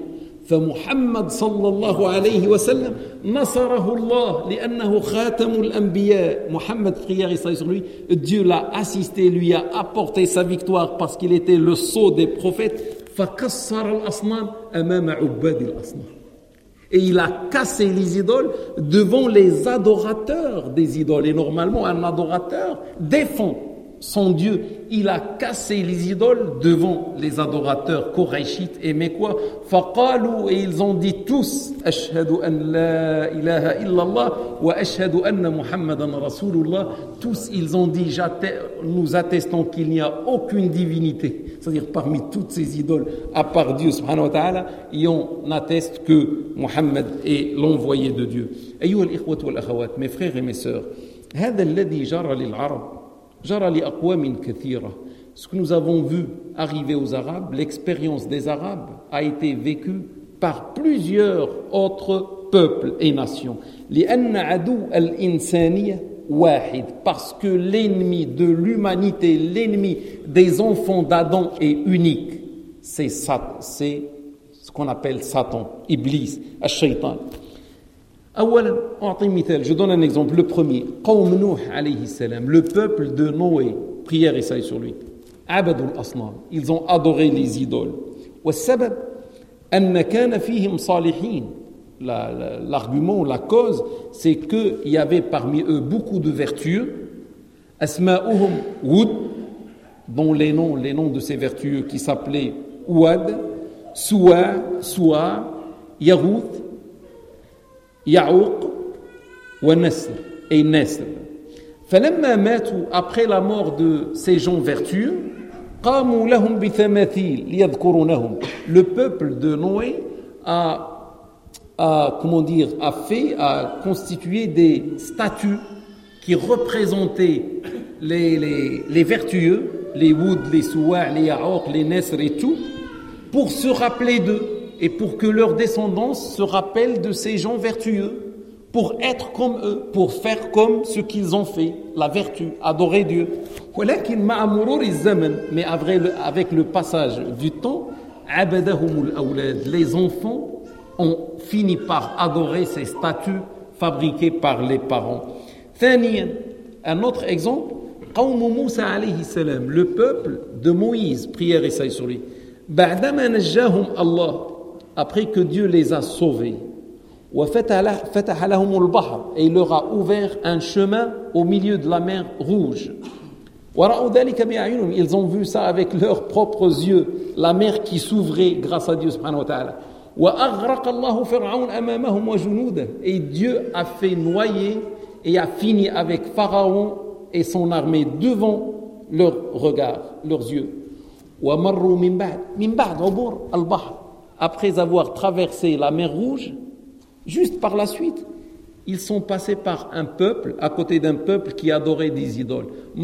فمحمد صلى الله عليه وسلم نصره الله لأنه خاتم الأنبياء. Mohammed, prière et salut sur lui, Dieu l'a assisté, lui a apporté sa victoire parce qu'il était le sceau des prophètes. فكسر الأصنام أمام عباد الأصنام. Et il a cassé les idoles devant les adorateurs des idoles. Et normalement, un adorateur défend son Dieu. Il a cassé les idoles devant les adorateurs Qurayshites et Mecquois. فقالوا, et ils ont dit tous, أشهد أن لا إله إلا الله وأشهد أن محمدا رسول الله. Tous, ils ont dit, nous attestons qu'il n'y a aucune divinité, c'est-à-dire parmi toutes ces idoles, à part Dieu subhanahu wa ta'ala, et on atteste que Mohammed est l'envoyé de Dieu. أيها الإخوة والأخوات, mes frères et mes sœurs, هذا الذي جرى للعرب جرى لأقوام كثيرة. Ce que nous avons vu arriver aux Arabes, l'expérience des Arabes a été vécue par plusieurs autres peuples et nations. لأن عدو الإنسانية واحد, parce que l'ennemi de l'humanité, l'ennemi des enfants d'Adam est unique. C'est ce qu'on appelle Satan, Iblis, الشيطان. أولا أعطي مثال, je donne un exemple. Le premier, قوم نوح عليه السلام, le peuple de Noé, prière et salut sur lui. عبدوا الأصنام, ils ont adoré les idoles. والسبب أن كان فيهم صالحين. L'argument, la cause, c'est qu'il y avait parmi eux beaucoup de vertueux. Asma'uhum Wud, dont les noms de ces vertueux qui s'appelaient Ouad, Suwa, Yarouth, Ya'ouq, wa Nasr, et Nasr. فلما ماتوا, après la mort de ces gens vertueux, قاموا لهم بتماثيل ليذكرونهم. Le peuple de Noé a constitué des statues qui représentaient les vertueux, les Woud, les Souwa, les Ya'ouq, les Nasr et tout, pour se rappeler d'eux et pour que leur descendance se rappelle de ces gens vertueux, pour être comme eux, pour faire comme ce qu'ils ont fait, la vertu, adorer Dieu. Mais avec le passage du temps, les enfants ont fini par adorer ces statues fabriquées par les parents. Un autre exemple, le peuple de Moïse, prière et salut sur lui. Après que Dieu les a sauvés, et il leur a ouvert un chemin au milieu de la mer Rouge. Ils ont vu ça avec leurs propres yeux, la mer qui s'ouvrait grâce à Dieu subhanahu wa ta'ala. Et Dieu a fait noyer et a fini avec Pharaon et son armée devant leurs regards, leurs yeux. Après avoir traversé la mer Rouge, juste par la suite, ils sont passés par un peuple, à côté d'un peuple qui adorait des idoles.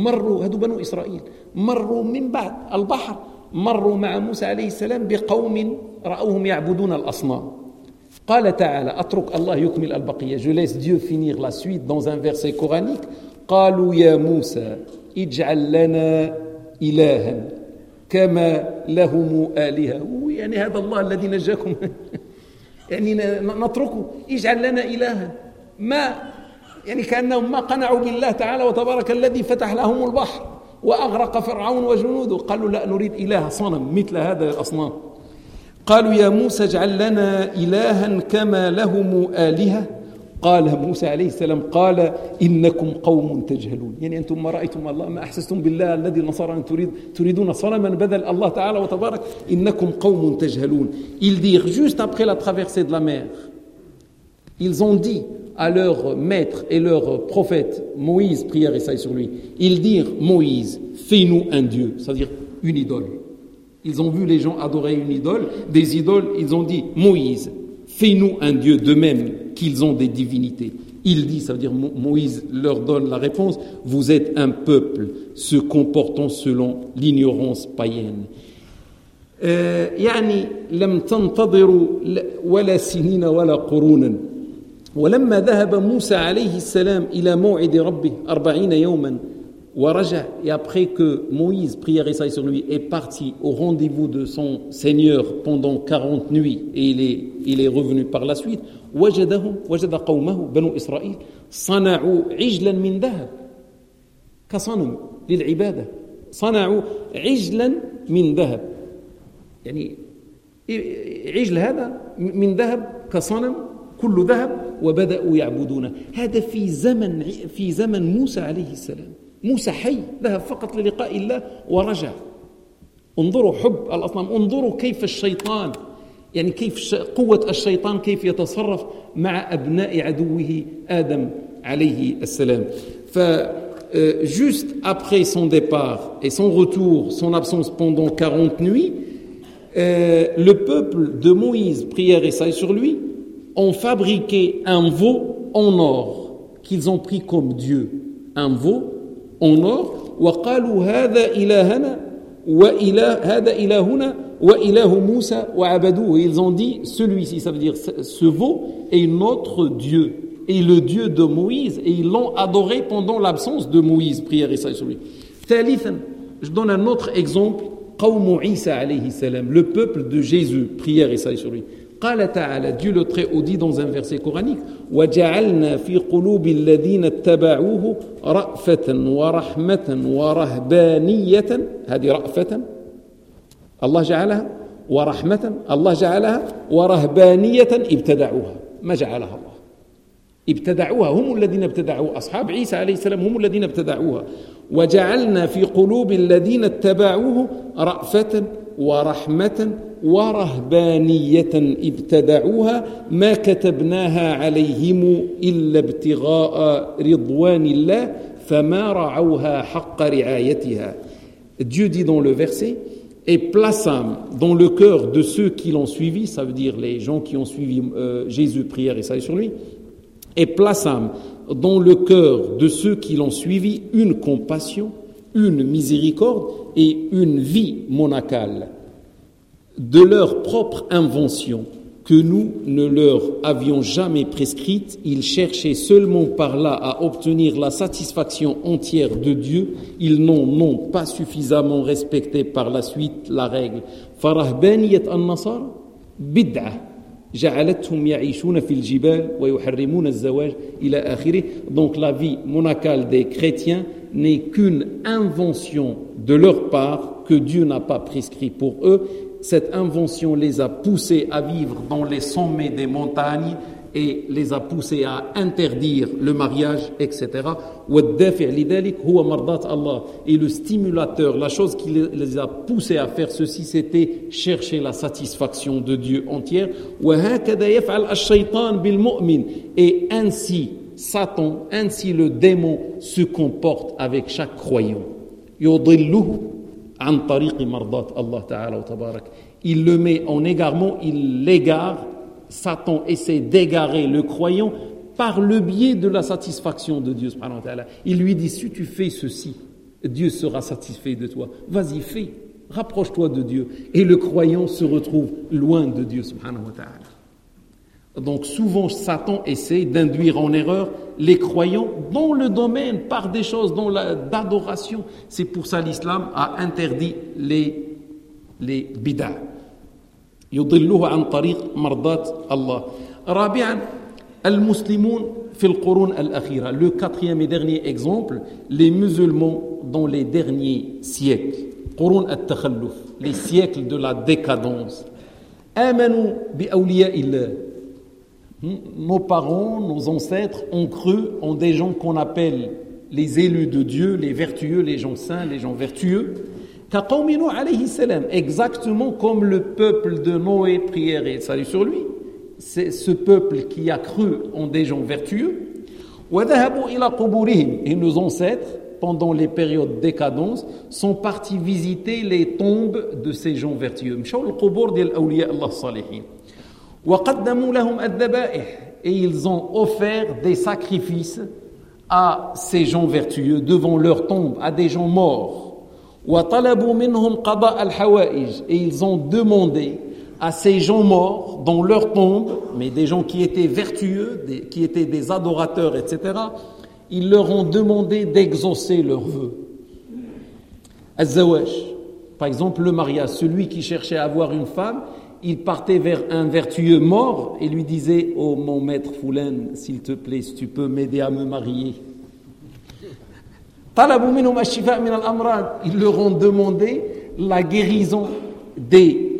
مروا مع موسى عليه السلام بقوم رأوهم يعبدون الأصنام قال تعالى أترك الله يكمل البقية. Je laisse Dieu finir la suite dans un verset coranique. قالوا يا موسى اجعل لنا إلها كما لهم آلهة. يعني هذا الله الذي نجاكم يعني نتركه اجعل لنا إلها ما يعني كأنهم ما قنعوا بالله تعالى وتبارك الذي فتح لهم البحر وأغرق فرعون وجنوده. قالوا لا نريد إله صنم مثل هذا الأصنام. قالوا يا موسى اجعل لنا إلها كما لهم آلهة. قال موسى عليه السلام قال إنكم قوم تجهلون. يعني أنتم ما رأيتم الله ما أحسستم بالله الذي نصرنا تريدون صنما بدل الله تعالى وتبارك إنكم قوم تجهلون. Ils dirent juste après la traversée de la mer, ils ont dit à leur maître et leur prophète, Moïse, prière et salut sur lui, ils dirent, Moïse, fais-nous un Dieu, c'est-à-dire une idole. Ils ont vu les gens adorer une idole, des idoles, ils ont dit, Moïse, fais-nous un Dieu, de même qu'ils ont des divinités. Il dit, ça veut dire, Moïse leur donne la réponse, vous êtes un peuple se comportant selon l'ignorance païenne. يعني لم تنتظروا ولا سنين ولا قرونا ولما ذهب موسى عليه السلام إلى موعد ربه 40 يوما ورجع. Et après que Moïse, prière et salut sur lui, est parti au rendez-vous de son Seigneur pendant 40 nuits et il est revenu par la suite, وجد قومه بنو إسرائيل صنعوا عجلا من ذهب كصنم للعبادة. صنعوا عجلا من ذهب يعني عجل هذا من ذهب كصنم كل ذهب وبدأوا يعبدونه. هذا في زمن موسى عليه السلام. موسى حي ذهب فقط للقاء الله ورجع. انظروا حب الأصنام، انظروا كيف الشيطان يعني كيف قوة الشيطان كيف يتصرف مع أبناء عدوه آدم عليه السلام. Juste après son départ et son retour, son absence pendant 40 nuits, le peuple de Moïse, prière et salut sur lui, ont fabriqué un veau en or qu'ils ont pris comme Dieu, un veau en or. وقالوا هذا إلهنا هذا إلهنا وإله موسى وعبدوه. Ils ont dit celui-ci, ça veut dire ce veau est notre Dieu et le Dieu de Moïse, et ils l'ont adoré pendant l'absence de Moïse, prière et salut sur lui. ثالثا, je donne un autre exemple, قوم عيسى عليه السلام, le peuple de Jésus, prière et salut sur lui. قال تعالى, Dieu le Très-Haut dit dans un verset coranique, وجعلنا في قلوب الذين اتبعوه رأفة ورحمة ورهبانية. هذه رأفة الله جعلها ورحمة الله جعلها ورهبانية ابتدعوها ما جعلها الله. ابتدعوها، هم الذين ابتدعوا، أصحاب عيسى عليه السلام هم الذين ابتدعوها. وجعلنا في قلوب الذين اتبعوه رأفة ورحمة ورهبانية ابتدعوها ما كتبناها عليهم إلا ابتغاء رضوان الله فما رعوها حق رعايتها. Dieu dit dans le verset, et plaçâmes dans le cœur de ceux qui l'ont suivi, ça veut dire les gens qui ont suivi Jésus, prière et salut sur lui, et plaçâmes dans le cœur de ceux qui l'ont suivi une compassion, une miséricorde et une vie monacale de leur propre invention que nous ne leur avions jamais prescrite. Ils cherchaient seulement par là à obtenir la satisfaction entière de Dieu. Ils n'ont pas suffisamment respecté par la suite la règle. فرهبانية النصارى بدعة جعلتهم يعيشون في الجبال ويحرمون الزواج إلى آخره. Donc la vie monacale des chrétiens n'est qu'une invention de leur part que Dieu n'a pas prescrit pour eux. Cette invention les a poussés à vivre dans les sommets des montagnes et les a poussés à interdire le mariage, etc. Et le stimulateur, la chose qui les a poussés à faire ceci, c'était chercher la satisfaction de Dieu entière. Et ainsi, Satan, ainsi le démon se comporte avec chaque croyant. Il le met en égarement, il l'égare. Satan essaie d'égarer le croyant par le biais de la satisfaction de Dieu subhanahu wa ta'ala. Il lui dit, si tu fais ceci, Dieu sera satisfait de toi. Vas-y, fais, rapproche-toi de Dieu. Et le croyant se retrouve loin de Dieu subhanahu wa ta'ala. Donc souvent, Satan essaie d'induire en erreur les croyants dans le domaine, par des choses d'adoration. C'est pour ça l'islam a interdit les bid'ah. يضله عن طريق مرضات الله. رابعا المسلمون في القرون الأخيرة. Le quatrième et dernier exemple, les musulmans dans les derniers siècles. قرون التخلف, les siècles de la décadence. آمنوا بأولياء الله. Nos parents, nos ancêtres ont cru en des gens qu'on appelle les élus de Dieu, les vertueux, les gens saints, les gens vertueux. Exactement comme le peuple de Noé, prière et salut sur lui. C'est ce peuple qui a cru en des gens vertueux. Et nos ancêtres, pendant les périodes de décadence, sont partis visiter les tombes de ces gens vertueux. Et ils ont offert des sacrifices à ces gens vertueux devant leur tombe, à des gens morts. Et ils ont demandé à ces gens morts dans leur tombe, mais des gens qui étaient vertueux, qui étaient des adorateurs, etc., ils leur ont demandé d'exaucer leurs vœux. Az-zawaj, par exemple le mariage, celui qui cherchait à avoir une femme, il partait vers un vertueux mort et lui disait « Oh mon maître Foulen, s'il te plaît, si tu peux m'aider à me marier ». Ils leur ont demandé la guérison de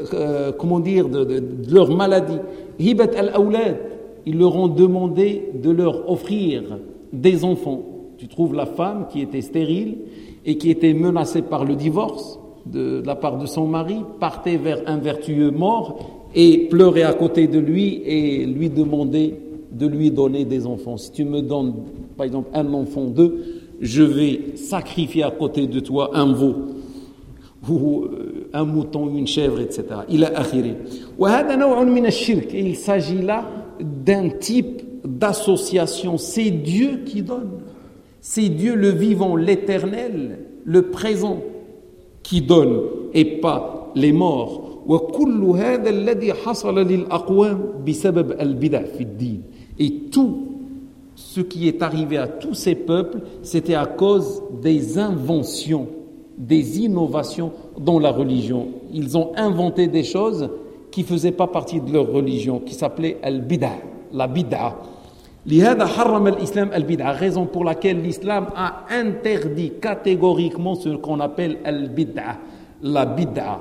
leur maladie. Ils leur ont demandé de leur offrir des enfants. Tu trouves la femme qui était stérile et qui était menacée par le divorce de la part de son mari, partait vers un vertueux mort et pleurait à côté de lui et lui demandait de lui donner des enfants. Si tu me donnes, par exemple, un enfant d'eux, je vais sacrifier à côté de toi un veau ou un mouton, une chèvre, etc. Il a akhiri. Et il s'agit là d'un type d'association. C'est Dieu qui donne. C'est Dieu le vivant, l'éternel, le présent qui donne et pas les morts. Et tout ce qui est arrivé à tous ces peuples, c'était à cause des inventions, des innovations dans la religion. Ils ont inventé des choses qui ne faisaient pas partie de leur religion, qui s'appelaient al-bid'a, la bid'a. لهذا حرم الإسلام البدعة, raison pour laquelle l'islam a interdit catégoriquement ce qu'on appelle al-bid'a, la bid'a.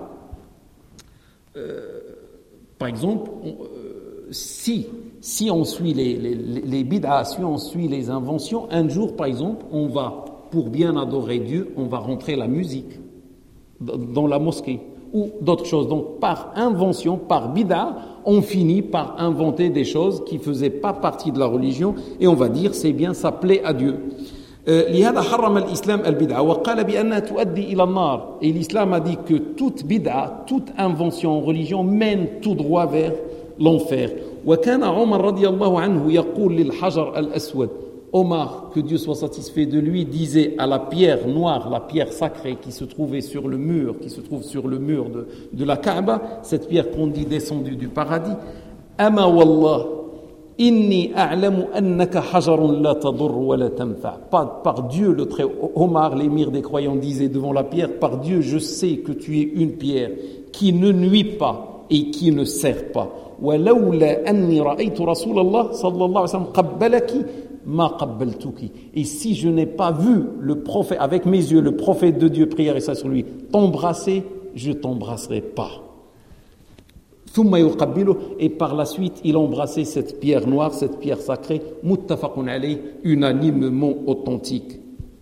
Par exemple, si on suit les bid'as, si on suit les inventions, un jour, par exemple, on va, pour bien adorer Dieu, on va rentrer la musique dans la mosquée ou d'autres choses. Donc, par invention, par bid'a, on finit par inventer des choses qui ne faisaient pas partie de la religion et on va dire, c'est bien, ça plaît à Dieu. لهذا حرم الإسلام البدعة وقال بأنها تؤدي إلى النار. Et l'islam a dit que toute bid'a, toute invention en religion mène tout droit vers l'enfer. وكان عمر رضي الله عنه يقول للحجر الأسود. Omar, que Dieu soit satisfait de lui, disait à la pierre noire, la pierre sacrée qui se trouvait sur le mur, qui se trouve sur le mur de la Kaaba, cette pierre qu'on dit descendue du paradis, Ama wallah, inni a'lamu annaka hajarun la tadur wa la tanfa. Par Dieu, le très Omar, l'émir des croyants, disait devant la pierre, par Dieu, je sais que tu es une pierre qui ne nuit pas et qui ne sert pas. ولولا أني رأيت رسول الله صلى الله عليه وسلم قبلك ما قبلتك. Et si je n'ai pas vu le prophète avec mes yeux, le prophète de Dieu, prière et ça sur lui, t'embrasser, je t'embrasserai pas. ثم يقبله, et par la suite il embrassait cette pierre noire, cette pierre sacrée, muttafaqun alayh, unanimement authentique.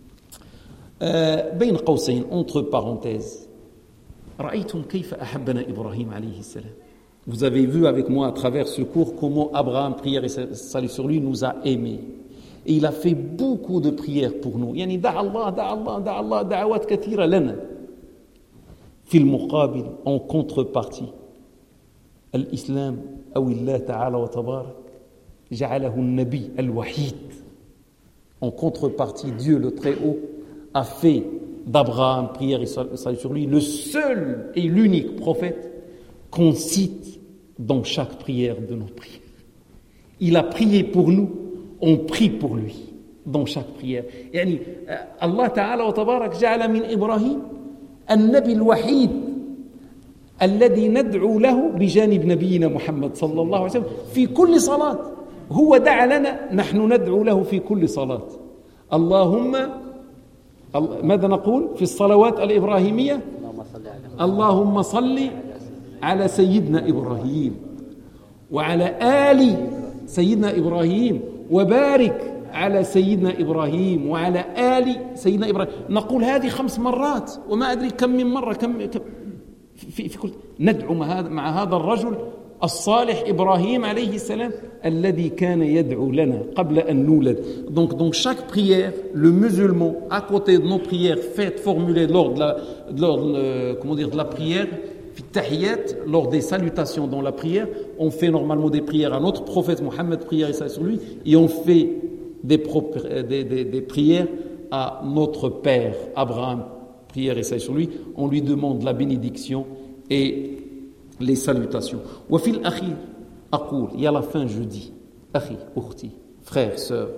بين قوسين, entre parenthèses, رأيتم كيف أحبنا إبراهيم عليه السلام. Vous avez vu avec moi à travers ce cours comment Abraham, prière et salut sur lui, nous a aimés. Et il a fait beaucoup de prières pour nous. يعني دعا الله دعوات كثيرة لنا. في المقابل, en contrepartie, الإسلام أو الله تعالى وتبارك جعله النبي الوحيد. En contrepartie, Dieu le Très-Haut a fait d'Abraham, prière et salut sur lui, le seul et l'unique prophète qu'on cite dans chaque prière de nos prières. Il a prié pour nous, on prie pour lui dans chaque prière. يعني الله تعالى وتبارك جعل من إبراهيم النبي الوحيد الذي ندعو له بجانب نبينا محمد صلى الله عليه وسلم في كل صلاة. هو دعا لنا, نحن ندعو له في كل صلاة. اللهم, ماذا نقول في الصلوات الإبراهيمية؟ اللهم صل على سيدنا إبراهيم وعلى آل سيدنا إبراهيم وبارك على سيدنا إبراهيم وعلى آل سيدنا إبراهيم. نقول هذه 5 مرات وما أدري كم من مرة, كم في كل ندعو مع هذا الرجل الصالح إبراهيم عليه السلام الذي كان يدعو لنا قبل أن نولد. Donc dans chaque prière, le musulman, à côté de nos prières faites, formulées lors de la prière, lors des salutations dans la prière, on fait normalement des prières à notre prophète Mohammed, prière et salut sur lui, et on fait des prières à notre père Abraham, prière et salut sur lui. On lui demande la bénédiction et les salutations. وفي الأخير أقول, et à la fin je dis, أخي, أختي, frère, sœur,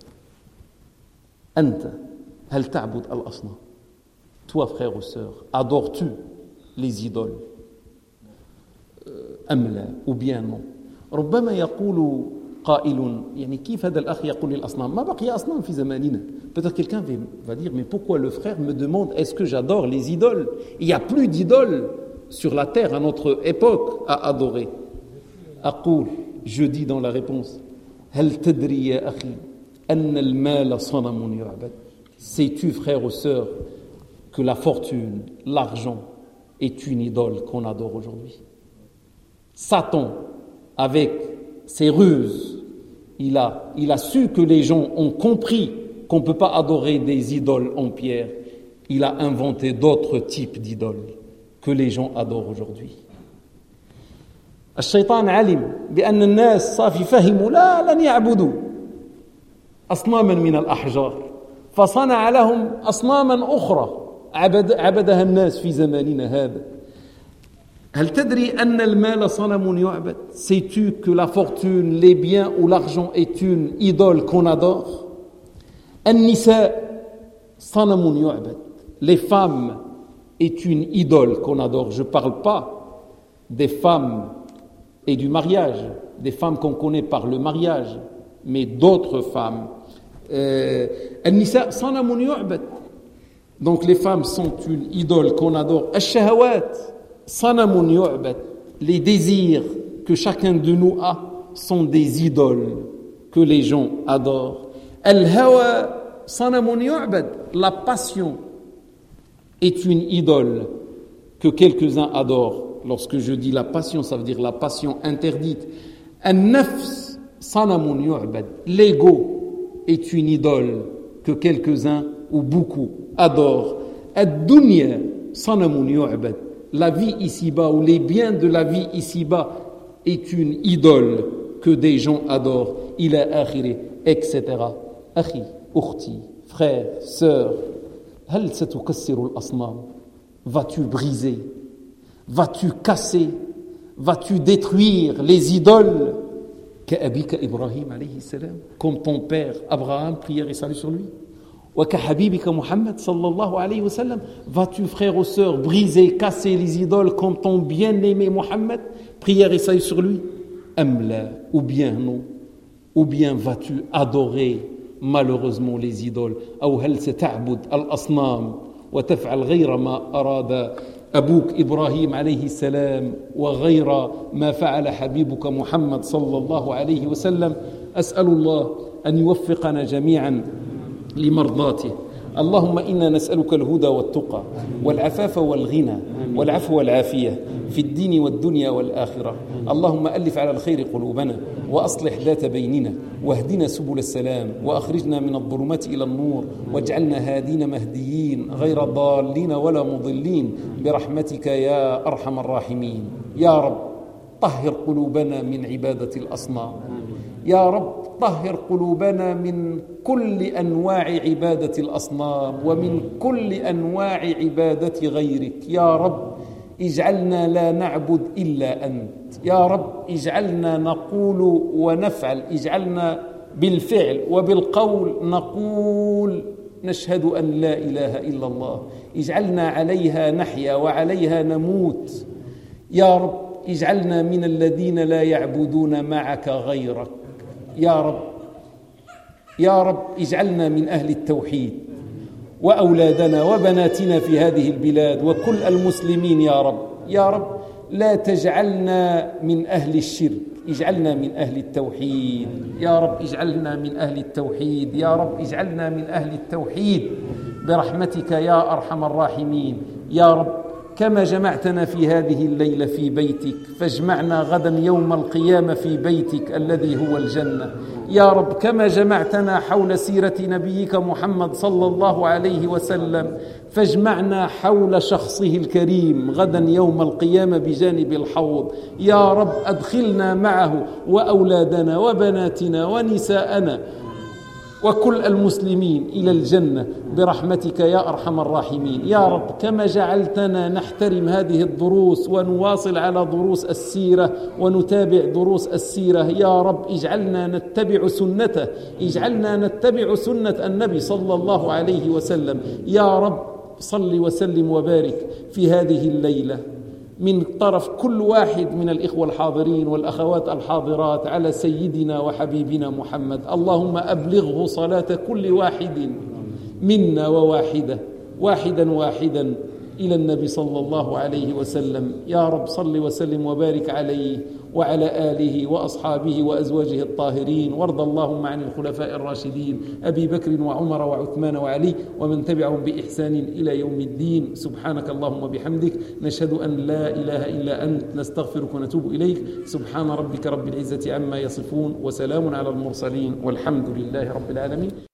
أنت هل تعبد الأصنام? Toi, frère ou sœur, adores-tu les idoles? أم لا, ou bien non? ربما يقول قائل, يعني كيف هذا الأخ يقول للأصنام؟ ما بقي أصنام في زماننا. Peut-être quelqu'un va dire, mais pourquoi le frère me demande, est-ce que j'adore les idoles? Il n'y a plus d'idoles sur la terre à notre époque à adorer. أقول, je dis dans la réponse, هل تدري يا أخي أن المال صنم يعبد? Sais-tu, frère ou sœur, que la fortune, l'argent est une idole qu'on adore aujourd'hui? Satan, avec ses ruses, il a su que les gens ont compris qu'on ne peut pas adorer des idoles en pierre. Il a inventé d'autres types d'idoles que les gens adorent aujourd'hui. الشيطان علم بأن الناس صافي فهموا لن يعبدوا أصناما من الأحجار فصنع لهم أصناما أخرى عبدها الناس في زماننا هذا. هل تدري أن المال صنم يعبد? Sais-tu que la fortune, les biens ou l'argent est une idole qu'on adore? النساء صنم يعبد. Les femmes est une idole qu'on adore. Je ne parle pas des femmes et du mariage, des femmes qu'on connaît par le mariage, mais d'autres femmes. النساء صنم يعبد. Donc les femmes sont une idole qu'on adore. الشهوات صنم يعبد. Les désirs que chacun de nous a sont des idoles que les gens adorent. الهوى صنم يعبد. La passion est une idole que quelques-uns adorent. Lorsque je dis la passion, ça veut dire la passion interdite. النفس صنم يعبد. L'ego est une idole que quelques-uns ou beaucoup adorent. الدنيا صنم يعبد. La vie ici-bas ou les biens de la vie ici-bas est une idole que des gens adorent. إلى آخره, etc. أخي, أختي, frère, sœur, هل ستكسر الأصنام? Vas-tu briser? Vas-tu casser? Vas-tu détruire les idoles? كأبيك إبراهيم عليه السلام, comme ton père Abraham, prière et salut sur lui. وكحبيبك محمد صلى الله عليه وسلم, vas-tu, frère ou sœur, briser, casser les idoles comme ton bien-aimé Mohammed, prière et salut sur lui? أم لا, ou bien non, ou bien vas-tu adorer malheureusement les idoles? أو هل ستعبد الأصنام وتفعل غير ما أراد أبوك إبراهيم عليه السلام وغير ما فعل حبيبك محمد صلى الله عليه وسلم. أسأل الله أن يوفقنا جميعا لمرضاته. اللهم إنا نسألك الهدى والتقى والعفاف والغنى والعفو والعافية في الدين والدنيا والآخرة. اللهم ألف على الخير قلوبنا وأصلح ذات بيننا واهدنا سبل السلام وأخرجنا من الظلمات إلى النور واجعلنا هادين مهديين غير ضالين ولا مضلين برحمتك يا أرحم الراحمين. يا رب طهر قلوبنا من عبادة الأصنام. يا رب طهر قلوبنا من كل أنواع عبادة الأصنام ومن كل أنواع عبادة غيرك. يا رب اجعلنا لا نعبد إلا أنت. يا رب اجعلنا نقول ونفعل، اجعلنا بالفعل وبالقول نقول نشهد أن لا إله إلا الله. اجعلنا عليها نحيا وعليها نموت. يا رب اجعلنا من الذين لا يعبدون معك غيرك. يا رب يا رب اجعلنا من أهل التوحيد، وأولادنا وبناتنا في هذه البلاد وكل المسلمين. يا رب يا رب لا تجعلنا من أهل الشرك، اجعلنا من أهل التوحيد. يا رب اجعلنا من أهل التوحيد. يا رب اجعلنا من أهل التوحيد برحمتك يا أرحم الراحمين. يا رب كما جمعتنا في هذه الليلة في بيتك فاجمعنا غدا يوم القيامة في بيتك الذي هو الجنة. يا رب كما جمعتنا حول سيرة نبيك محمد صلى الله عليه وسلم فاجمعنا حول شخصه الكريم غدا يوم القيامة بجانب الحوض. يا رب أدخلنا معه وأولادنا وبناتنا ونساءنا وكل المسلمين إلى الجنة برحمتك يا أرحم الراحمين. يا رب كما جعلتنا نحترم هذه الدروس ونواصل على دروس السيرة ونتابع دروس السيرة، يا رب اجعلنا نتبع سنته، اجعلنا نتبع سنة النبي صلى الله عليه وسلم. يا رب صل وسلم وبارك في هذه الليلة من طرف كل واحد من الإخوة الحاضرين والأخوات الحاضرات على سيدنا وحبيبنا محمد. اللهم أبلغه صلاة كل واحد منا وواحدة واحدا إلى النبي صلى الله عليه وسلم. يا رب صل وسلم وبارك عليه وعلى آله وأصحابه وأزواجه الطاهرين، وارض اللهم عن الخلفاء الراشدين أبي بكر وعمر وعثمان وعلي ومن تبعهم بإحسان إلى يوم الدين. سبحانك اللهم وبحمدك نشهد أن لا إله إلا أنت نستغفرك ونتوب إليك. سبحان ربك رب العزة عما يصفون وسلام على المرسلين والحمد لله رب العالمين.